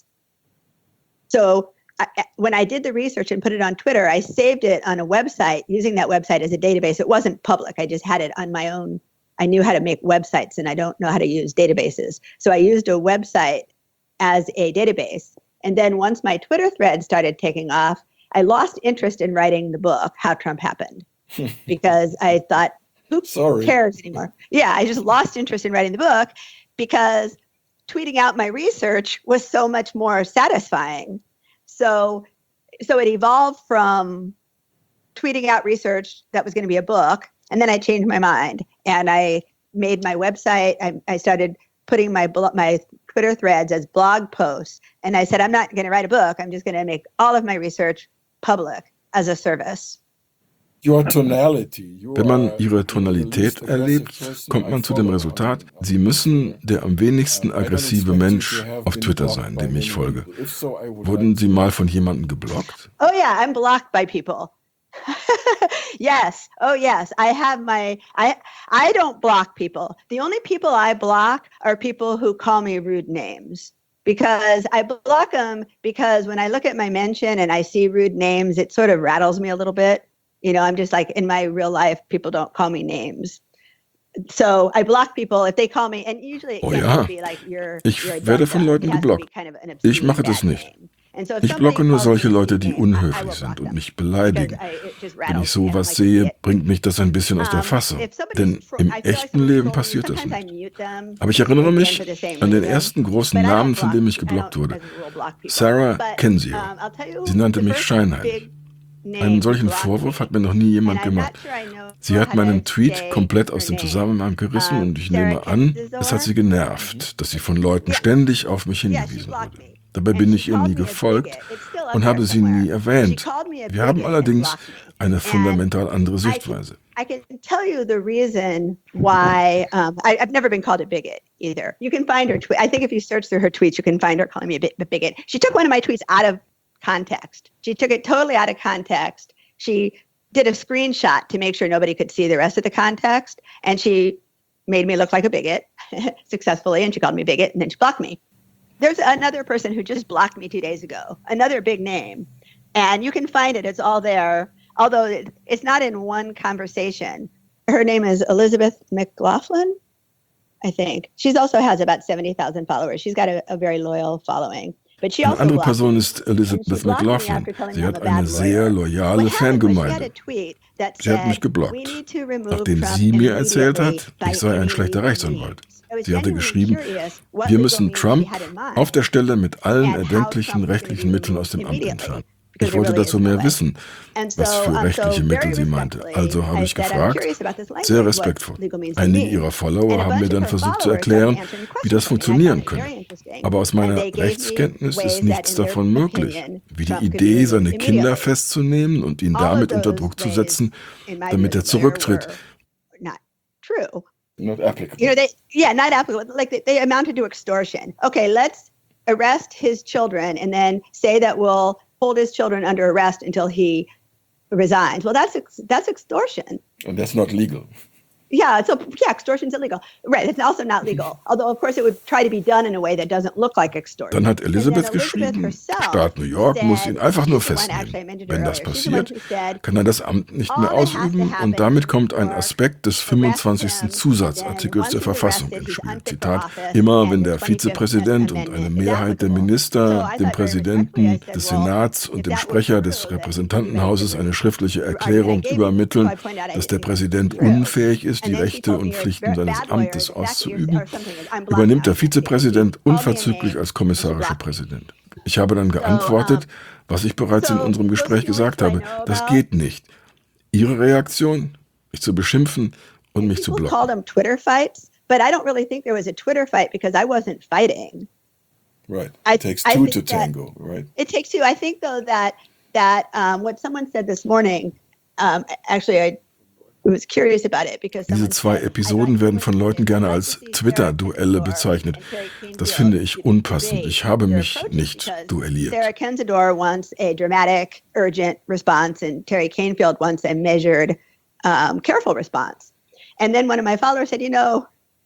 So I, when I did the research and put it on Twitter, I saved it on a website using that website as a database. It wasn't public. I just had it on my own. I knew how to make websites, and I don't know how to use databases. So I used a website as a database. And then once my Twitter thread started taking off, I lost interest in writing the book, How Trump Happened, because I thought, who Sorry. cares anymore? Yeah, I just lost interest in writing the book because tweeting out my research was so much more satisfying. So, so it evolved from tweeting out research that was going to be a book, and then I changed my mind and I made my website. I, I started putting my blo- my Twitter threads as blog posts, and I said, I'm not going to write a book. I'm just going to make all of my research public as a service. Your tonality. You Wenn man are ihre the Tonalität least aggressive erlebt, person kommt I man zu dem follow. Resultat, Sie müssen der am wenigsten I don't aggressive expect you Mensch to have auf been Twitter blocked sein, by dem ich many folge. people. If so, I would Wurden like Sie to- mal von jemandem geblockt? Oh yeah, I'm blocked by people. Yes. Oh yes. I have my I I don't block people. The only people I block are people who call me rude names. Because I block them because when I look at my mention and I see rude names, it sort of rattles me a little bit. You know, I'm just like, in my real life, people don't call me names. So I block people if they call me, and usually it Oh can ja. be like you're, Ich you're a werde dum-dum. von Leuten It has to be geblockt. kind of an Ich obscene mache das bad nicht. name. And so if Ich somebody blocke nur calls me solche an Leute, obscene die name, I- I unhöflich will sind block und them. mich beleidigen. Because I- it just Wenn rattles ich me. I don't sowas like to sehe, see it. bringt mich das ein bisschen aus der Um, Fassung. if somebody's Denn tro- im I feel like echten someone's Leben trolling me, passiert das sometimes I nicht. mute them, Aber ich erinnere again mich for the same an den reason. ersten großen But I don't Namen, von block- dem ich I don't, geblockt wurde. as a rule, block people. Sarah But, Kensio. um, I'll tell you, Sie nannte the mich first Scheinheilig. big name Einen solchen blocked Vorwurf me. hat mir noch nie jemand And I'm not gemacht. sure I know Sie hat how meinen to Tweet say komplett her aus dem name. Zusammenhang gerissen Um, und ich Sarah nehme an, Kensio. es hat sie genervt, dass sie von Leuten ständig auf mich Yeah, she hingewiesen blocked wurde. me. Dabei And bin she ich ihr called nie me a gefolgt bigot. It's still up und there habe sie somewhere. nie erwähnt. She called me a Wir haben bigot and allerdings blocked me. eine And fundamental andere I Sichtweise. can, I can tell you the reason why. Um, I, I've never been called a bigot either. You can find her tweet. I think if you search through her tweets, you can find her calling me a, bit, a bigot. She took one of my tweets out of context. She took it totally out of context. She did a screenshot to make sure nobody could see the rest of the context, and she made me look like a bigot successfully, and she called me a bigot, and then she blocked me. There's another person who just blocked me two days ago, another big name, and you can find it. It's all there, although it, it's not in one conversation. Her name is Elizabeth McLaughlin. I think. She also has about seventy thousand followers. She's got a, a very loyal following. But she Eine also andere blocked Person me. ist And Elizabeth she blocked me McLaughlin. after telling Sie me I'm hat a bad eine sehr lawyer. loyale What happened was she had Fangemeinde. a tweet that Sie hat said, mich we geblockt, need to remove nachdem Trump sie mir erzählt immediately hat, by ich sei ein any schlechter legal Rechtsanwalt. means. I was Sie hatte genuinely geschrieben, curious what wir legal müssen means Trump she had in mind auf der Stelle mit allen and how erdenklichen Trump was going to rechtlichen be Mitteln aus removed dem Amt immediately. entfernen. Because Ich there wollte really dazu is no mehr way. wissen, And so, was für um, so rechtliche Mittel very sie meinte. respectfully, Also habe I ich said, I'm gefragt, curious about this sehr language, what respektvoll. legal means to Einige me. ihrer And Follower a haben bunch mir of dann her versucht zu followers started erklären, answering wie questions das for me, and I funktionieren found it very könnte. interesting. Aber aus And meiner they gave me Rechtskenntnis ways ist that nichts in their davon möglich. opinion, Wie die Trump could be Idee, removed seine Kinder immediately. festzunehmen und ihn All of damit unter those Druck zu ways, setzen, in my damit view, er as a lawyer, zurücktritt. were not true. Not applicable. You know, they, yeah, not applicable. Like they, they amounted to extortion. Okay, let's arrest his children and then say that we'll hold his children under arrest until he resigns. Well, that's ex- that's extortion. And that's not legal. Yeah, so yeah, extortion's illegal. Right, it's also not legal. Although, of course, it would try to be done in a way that doesn't look like extortion. Dann hat And then Elizabeth Elizabeth geschrieben, herself Staat New York muss ihn said- einfach nur she's the one, actually, I festnehmen. mentioned Wenn her das earlier. She's the one passiert, who said, kann er das Amt nicht all mehr that has to ausüben happen und damit kommt ein for Aspekt des arrest fünfundzwanzigsten him, Zusatzartikels then der once he's Verfassung arrested, ins he's Spiel. unfit for Zitat, office, immer and wenn the der twenty-fifth Vizepräsident und eine Amendment is Mehrheit der applicable. Minister, So I dem thought very Präsidenten respectfully, I des said, well, Senats if und dem that were Sprecher true, des then Repräsentantenhauses eine schriftliche I mean, I Erklärung gave it, übermitteln, so I pointed out, dass der you know, Präsident it's true. unfähig ist, die And then she Rechte told me und you're a Pflichten bad seines lawyer, Amtes exactly, or auszuüben, something. I'm blocking übernimmt der now, I can't say it. Vizepräsident She called me a unverzüglich name als and she kommissarischer blocked me. Präsident. Ich habe dann geantwortet, was ich bereits in so unserem those Gespräch feelings gesagt I habe. know Das about. geht nicht. Ihre Reaktion, mich zu beschimpfen und mich zu People blocken. call them Twitter fights, but I don't really think there was a Twitter fight because I wasn't fighting. Right. I- It takes I two think to that- tango, right? It takes two. I think though that that um, what someone said this morning, um, actually I was curious about it because Diese someone zwei said, Episoden I'd like werden to von see- Leuten gerne I'd like als to see Twitter-Duelle Sarah bezeichnet. Kendzior and Terry Canfield Das finde ich debate unpassend. Ich habe their mich approaches nicht because duelliert. Sarah Kendzior wants a dramatic, urgent response, and Terry Canfield wants a measured, um, careful response. And then one of my followers said, you know,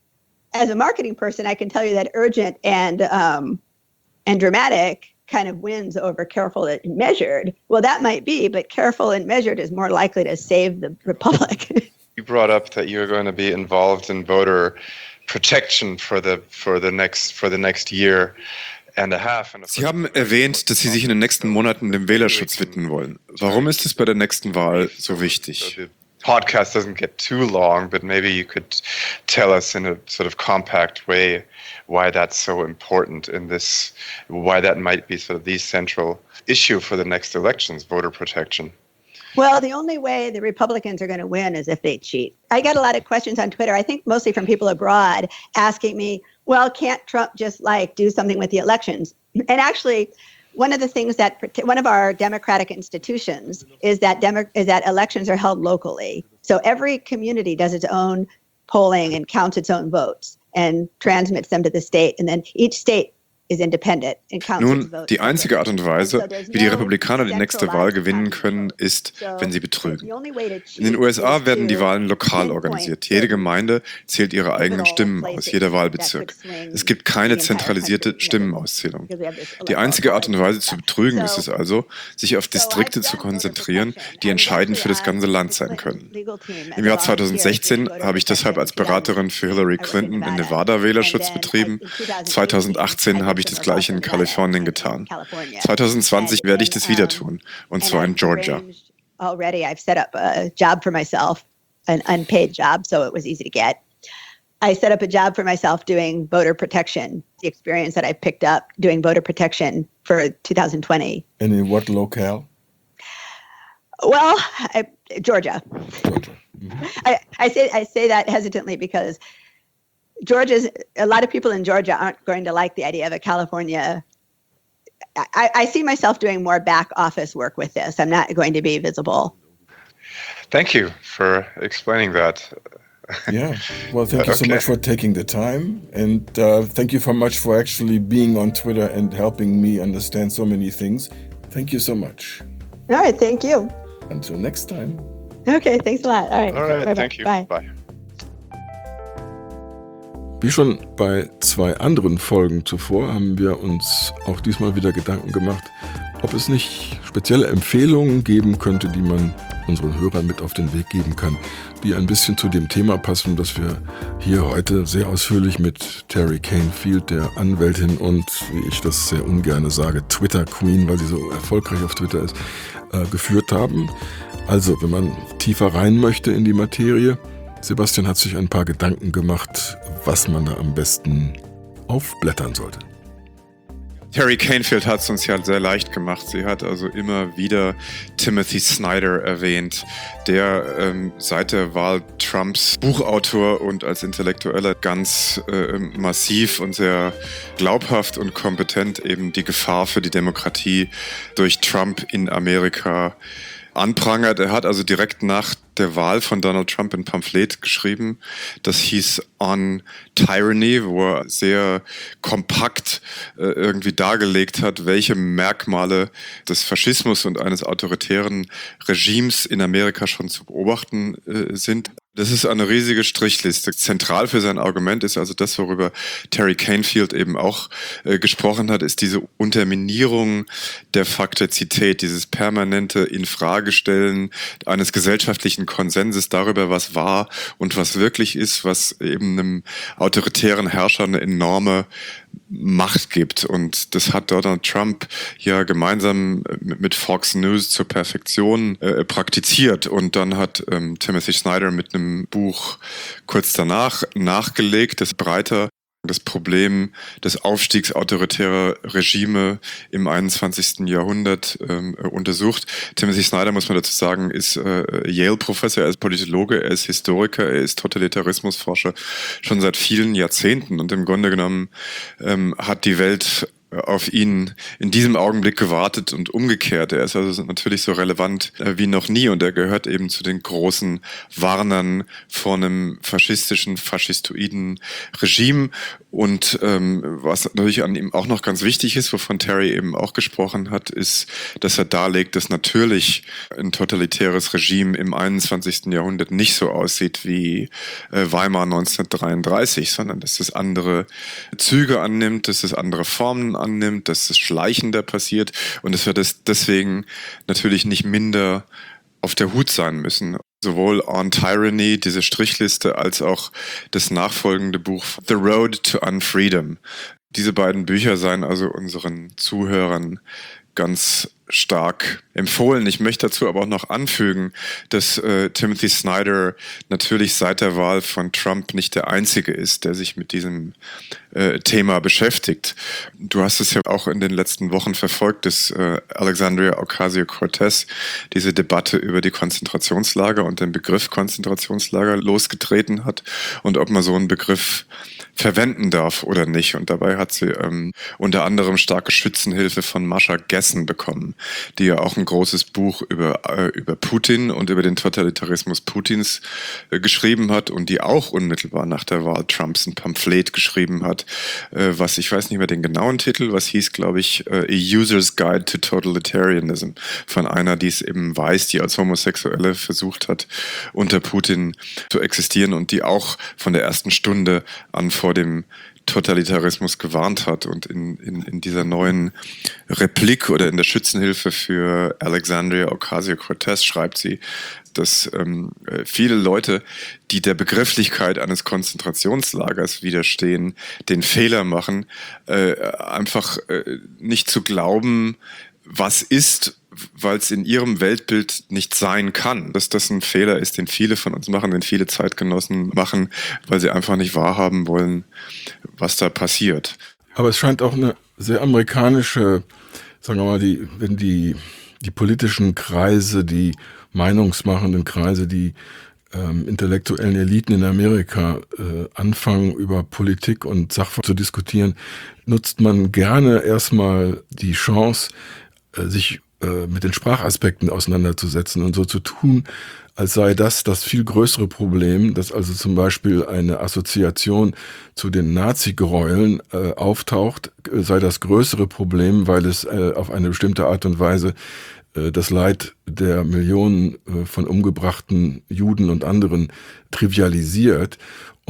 as a marketing person, I can tell you that urgent and um, and dramatic kind of wins over careful and measured. Well, that might be, but careful and measured is more likely to save the republic. You brought up that you're going to be involved in voter protection for the for the next for the next year and a half. And of Sie course- haben erwähnt, dass Sie sich in den nächsten Monaten dem Wählerschutz widmen wollen. Warum ist es bei der nächsten Wahl so So wichtig? the podcast doesn't get too long, but maybe you could tell us in a sort of compact way why that's so important in this, why that might be sort of the central issue for the next elections, voter protection. Well, the only way the Republicans are going to win is if they cheat. I get a lot of questions on Twitter, I think mostly from people abroad, asking me, well, can't Trump just like do something with the elections? And actually, one of the things that one of our democratic institutions is that demo, is that elections are held locally. So every community does its own polling and counts its own votes and transmits them to the state. And then each state is independent and counts its Nun, votes. die einzige Art und Weise, wie die Republikaner die nächste Wahl gewinnen können, ist, So wenn sie the betrügen. only way to In den cheat U S A is werden die to Wahlen lokal pinpoint organisiert. Jede Gemeinde zählt ihre eigenen pivotal Stimmen aus, places jeder that Wahlbezirk. could swing Es gibt keine the entire zentralisierte country. Stimmenauszählung. Because we have this Die electoral einzige Art und college Weise zu stuff. betrügen So- ist es also, sich auf Distrikte zu konzentrieren, die entscheidend für das ganze Land sein können. Im Jahr zweitausendsechzehn habe ich deshalb als Beraterin für Hillary Clinton in Nevada Wählerschutz betrieben. zweitausendachtzehn habe ich das gleiche in Kalifornien getan. zweitausendzwanzig werde ich das wieder tun, und zwar in Georgia. Already, I've set up a job for myself, an unpaid job, so it was easy to get. I set up a job for myself doing voter protection, the experience that I picked up doing voter protection for two thousand twenty. And in what locale? Well, I, Georgia. Georgia. I, I say I say that hesitantly because Georgia's a lot of people in Georgia aren't going to like the idea of a California. I, I see myself doing more back office work with this. I'm not going to be visible. Thank you for explaining that. Yeah. Well, thank you so Okay. much for taking the time. And uh, thank you so much for actually being on Twitter and helping me understand so many things. Thank you so much. All right, thank you. Until next time. Okay, thanks a lot. All right. All right, Bye-bye. thank you. Bye. Bye. Wie schon bei zwei anderen Folgen zuvor haben wir uns auch diesmal wieder Gedanken gemacht, ob es nicht spezielle Empfehlungen geben könnte, die man unseren Hörern mit auf den Weg geben kann, die ein bisschen zu dem Thema passen, das wir hier heute sehr ausführlich mit Terry Canfield, der Anwältin und, wie ich das sehr ungern sage, Twitter-Queen, weil sie so erfolgreich auf Twitter ist, äh, geführt haben. Also, wenn man tiefer rein möchte in die Materie, Sebastian hat sich ein paar Gedanken gemacht, was man da am besten aufblättern sollte. Terry Canfield hat es uns ja sehr leicht gemacht. Sie hat also immer wieder Timothy Snyder erwähnt, der ähm, seit der Wahl Trumps Buchautor und als Intellektueller ganz äh, massiv und sehr glaubhaft und kompetent eben die Gefahr für die Demokratie durch Trump in Amerika anprangert. Er hat also direkt nach der Wahl von Donald Trump ein Pamphlet geschrieben, das hieß On Tyranny, wo er sehr kompakt äh, irgendwie dargelegt hat, welche Merkmale des Faschismus und eines autoritären Regimes in Amerika schon zu beobachten äh, sind. Das ist eine riesige Strichliste. Zentral für sein Argument ist also das, worüber Terry Canfield eben auch äh, gesprochen hat, ist diese Unterminierung der Faktizität, dieses permanente Infragestellen eines gesellschaftlichen Konsenses darüber, was wahr und was wirklich ist, was eben einem autoritären Herrscher eine enorme Macht gibt. Und das hat Donald Trump ja gemeinsam mit Fox News zur Perfektion äh, praktiziert. Und dann hat ähm, Timothy Snyder mit einem Buch kurz danach nachgelegt, das breiter das Problem des Aufstiegs autoritärer Regime im einundzwanzigsten Jahrhundert ähm, untersucht. Timothy Snyder, muss man dazu sagen, ist äh, Yale-Professor, er ist Politologe, er ist Historiker, er ist Totalitarismusforscher schon seit vielen Jahrzehnten und im Grunde genommen ähm, hat die Welt auf ihn in diesem Augenblick gewartet und umgekehrt. Er ist also natürlich so relevant äh, wie noch nie und er gehört eben zu den großen Warnern vor einem faschistischen, faschistoiden Regime. Und ähm, was natürlich an ihm auch noch ganz wichtig ist, wovon Terry eben auch gesprochen hat, ist, dass er darlegt, dass natürlich ein totalitäres Regime im einundzwanzigsten Jahrhundert nicht so aussieht wie äh, Weimar neunzehnhundertdreiunddreißig, sondern dass es andere Züge annimmt, dass es andere Formen annimmt, dass es schleichender passiert und dass wir das deswegen natürlich nicht minder auf der Hut sein müssen. Sowohl On Tyranny, diese Strichliste, als auch das nachfolgende Buch The Road to Unfreedom. Diese beiden Bücher seien also unseren Zuhörern ganz stark empfohlen. Ich möchte dazu aber auch noch anfügen, dass äh, Timothy Snyder natürlich seit der Wahl von Trump nicht der Einzige ist, der sich mit diesem äh, Thema beschäftigt. Du hast es ja auch in den letzten Wochen verfolgt, dass äh, Alexandria Ocasio-Cortez diese Debatte über die Konzentrationslager und den Begriff Konzentrationslager losgetreten hat und ob man so einen Begriff verwenden darf oder nicht. Und dabei hat sie ähm, unter anderem starke Schützenhilfe von Masha Gessen bekommen, die ja auch ein großes Buch über, äh, über Putin und über den Totalitarismus Putins äh, geschrieben hat und die auch unmittelbar nach der Wahl Trumps ein Pamphlet geschrieben hat, äh, was, ich weiß nicht mehr den genauen Titel, was hieß, glaube ich, äh, A User's Guide to Totalitarianism, von einer, die es eben weiß, die als Homosexuelle versucht hat, unter Putin zu existieren und die auch von der ersten Stunde an vor dem Totalitarismus gewarnt hat und in, in, in dieser neuen Replik oder in der Schützenhilfe für Alexandria Ocasio-Cortez schreibt sie, dass ähm, viele Leute, die der Begrifflichkeit eines Konzentrationslagers widerstehen, den Fehler machen, äh, einfach äh, nicht zu glauben, was ist, weil es in ihrem Weltbild nicht sein kann. Dass das ein Fehler ist, den viele von uns machen, den viele Zeitgenossen machen, weil sie einfach nicht wahrhaben wollen, was da passiert. Aber es scheint auch eine sehr amerikanische, sagen wir mal, die, wenn die, die politischen Kreise, die meinungsmachenden Kreise, die ähm, intellektuellen Eliten in Amerika äh, anfangen, über Politik und Sachverhalte zu diskutieren, nutzt man gerne erstmal die Chance, äh, sich mit den Sprachaspekten auseinanderzusetzen und so zu tun, als sei das das viel größere Problem, dass also zum Beispiel eine Assoziation zu den Nazi-Gräueln äh, auftaucht, sei das größere Problem, weil es äh, auf eine bestimmte Art und Weise äh, das Leid der Millionen äh, von umgebrachten Juden und anderen trivialisiert.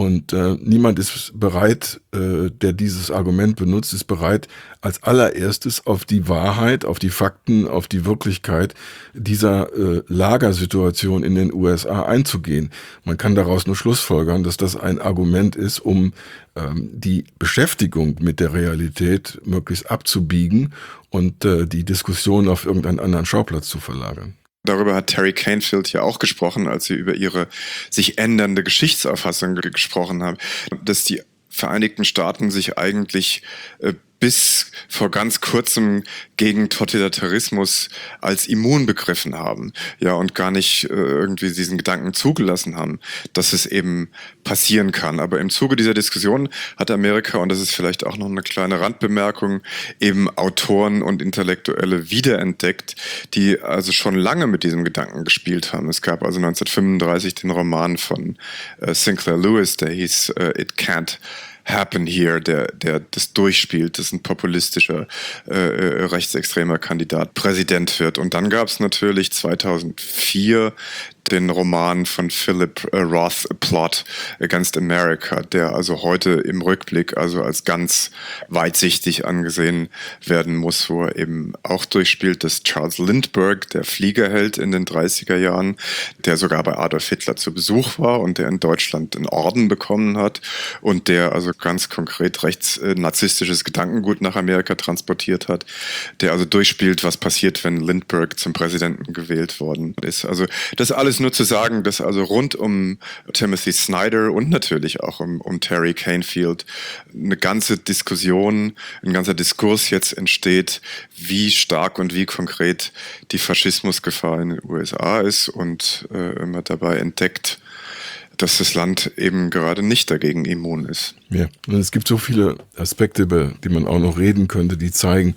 Und äh, niemand ist bereit, äh, der dieses Argument benutzt, ist bereit, als allererstes auf die Wahrheit, auf die Fakten, auf die Wirklichkeit dieser äh, Lagersituation in den U S A einzugehen. Man kann daraus nur schlussfolgern, dass das ein Argument ist, um ähm, die Beschäftigung mit der Realität möglichst abzubiegen und äh, die Diskussion auf irgendeinen anderen Schauplatz zu verlagern. Darüber hat Terry Canfield ja auch gesprochen, als sie über ihre sich ändernde Geschichtsauffassung gesprochen haben, dass die Vereinigten Staaten sich eigentlich äh, bis vor ganz kurzem gegen Totalitarismus als immun begriffen haben, ja, und gar nicht äh, irgendwie diesen Gedanken zugelassen haben, dass es eben passieren kann. Aber im Zuge dieser Diskussion hat Amerika, und das ist vielleicht auch noch eine kleine Randbemerkung, eben Autoren und Intellektuelle wiederentdeckt, die also schon lange mit diesem Gedanken gespielt haben. Es gab also neunzehnhundertfünfunddreißig den Roman von äh, Sinclair Lewis, der hieß äh, It Can't Happen Here, der, der das durchspielt, dass ein populistischer, äh, rechtsextremer Kandidat Präsident wird. Und dann gab es natürlich zweitausendvier den Roman von Philip äh, Roth, A Plot Against America, der also heute im Rückblick also als ganz weitsichtig angesehen werden muss, wo er eben auch durchspielt, dass Charles Lindbergh, der Fliegerheld in den dreißiger Jahren, der sogar bei Adolf Hitler zu Besuch war und der in Deutschland einen Orden bekommen hat und der also ganz konkret rechtsnarzisstisches Gedankengut nach Amerika transportiert hat, der also durchspielt, was passiert, wenn Lindbergh zum Präsidenten gewählt worden ist. Also das alles nur zu sagen, dass also rund um Timothy Snyder und natürlich auch um, um Terry Canfield eine ganze Diskussion, ein ganzer Diskurs jetzt entsteht, wie stark und wie konkret die Faschismusgefahr in den U S A ist und äh, man dabei entdeckt, dass das Land eben gerade nicht dagegen immun ist. Ja, und es gibt so viele Aspekte, über die man auch noch reden könnte, die zeigen,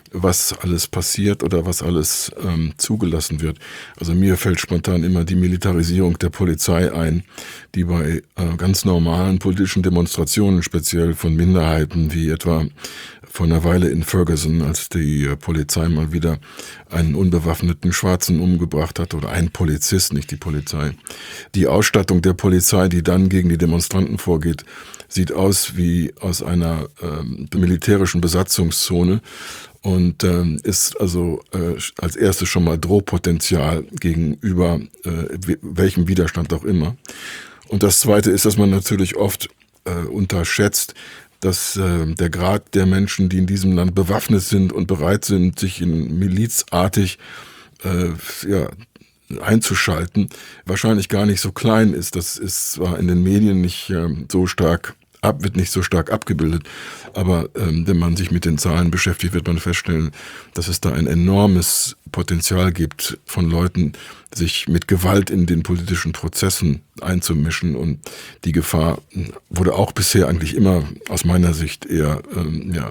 was alles passiert oder was alles ähm, zugelassen wird. Also mir fällt spontan immer die Militarisierung der Polizei ein, die bei äh, ganz normalen politischen Demonstrationen, speziell von Minderheiten, wie etwa vor einer Weile in Ferguson, als die äh, Polizei mal wieder einen unbewaffneten Schwarzen umgebracht hat, oder einen Polizist, nicht die Polizei. Die Ausstattung der Polizei, die dann gegen die Demonstranten vorgeht, sieht aus wie aus einer ähm, militärischen Besatzungszone und ähm, ist also äh, als erstes schon mal Drohpotenzial gegenüber äh, welchem Widerstand auch immer. Und das Zweite ist, dass man natürlich oft äh, unterschätzt, dass äh, der Grad der Menschen, die in diesem Land bewaffnet sind und bereit sind, sich in milizartig äh, ja, einzuschalten, wahrscheinlich gar nicht so klein ist. Das ist zwar in den Medien nicht äh, so stark ab, wird nicht so stark abgebildet, aber ähm, wenn man sich mit den Zahlen beschäftigt, wird man feststellen, dass es da ein enormes Potenzial gibt von Leuten, sich mit Gewalt in den politischen Prozessen einzumischen, und die Gefahr wurde auch bisher eigentlich immer aus meiner Sicht eher ähm, ja,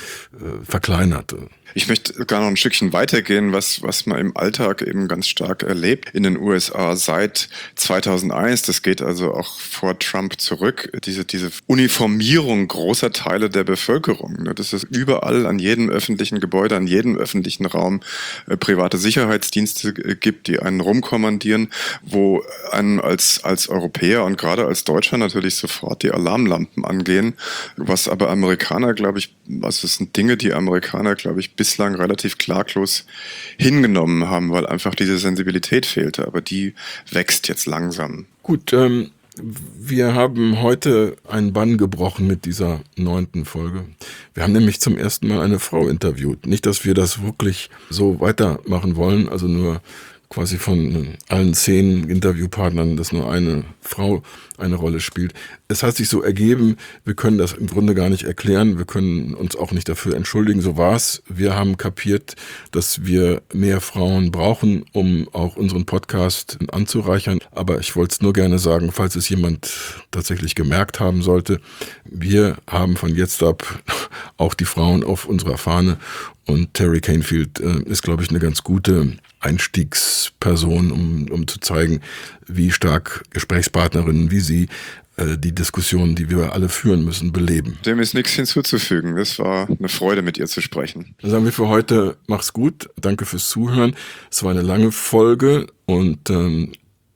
äh, verkleinert. Ich möchte gar noch ein Stückchen weitergehen, was, was man im Alltag eben ganz stark erlebt in den U S A seit zweitausendeins. Das geht also auch vor Trump zurück. Diese, diese Uniformierung großer Teile der Bevölkerung. Ne? Dass es überall an jedem öffentlichen Gebäude, an jedem öffentlichen Raum äh, private Sicherheitsdienste äh, gibt, die einen rumkommandieren, wo einen als, als Europäer und gerade als Deutscher natürlich sofort die Alarmlampen angehen. Was aber Amerikaner, glaube ich, also das sind Dinge, die Amerikaner, glaube ich, bislang relativ klaglos hingenommen haben, weil einfach diese Sensibilität fehlte. Aber die wächst jetzt langsam. Gut, ähm, wir haben heute einen Bann gebrochen mit dieser neunten Folge. Wir haben nämlich zum ersten Mal eine Frau interviewt. Nicht, dass wir das wirklich so weitermachen wollen, also nur quasi von allen zehn Interviewpartnern, dass nur eine Frau eine Rolle spielt. Es hat sich so ergeben, wir können das im Grunde gar nicht erklären, wir können uns auch nicht dafür entschuldigen, so war's. Wir haben kapiert, dass wir mehr Frauen brauchen, um auch unseren Podcast anzureichern, aber ich wollte es nur gerne sagen, falls es jemand tatsächlich gemerkt haben sollte, wir haben von jetzt ab auch die Frauen auf unserer Fahne, und Terry Canfield äh, ist, glaube ich, eine ganz gute Einstiegsperson, um, um zu zeigen, wie stark Gesprächspartnerinnen wie Sie äh, die Diskussionen, die wir alle führen müssen, beleben. Dem ist nichts hinzuzufügen. Es war eine Freude, mit ihr zu sprechen. Dann sagen wir für heute, mach's gut, danke fürs Zuhören. Es war eine lange Folge und ähm,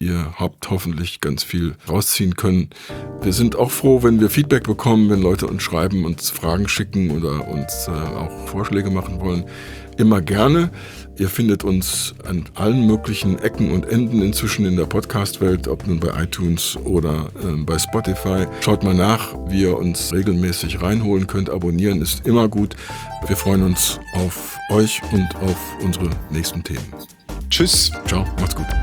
ihr habt hoffentlich ganz viel rausziehen können. Wir sind auch froh, wenn wir Feedback bekommen, wenn Leute uns schreiben, uns Fragen schicken oder uns äh, auch Vorschläge machen wollen. Immer gerne. Ihr findet uns an allen möglichen Ecken und Enden inzwischen in der Podcast-Welt, ob nun bei iTunes oder äh, bei Spotify. Schaut mal nach, wie ihr uns regelmäßig reinholen könnt. Abonnieren ist immer gut. Wir freuen uns auf euch und auf unsere nächsten Themen. Tschüss. Ciao, macht's gut.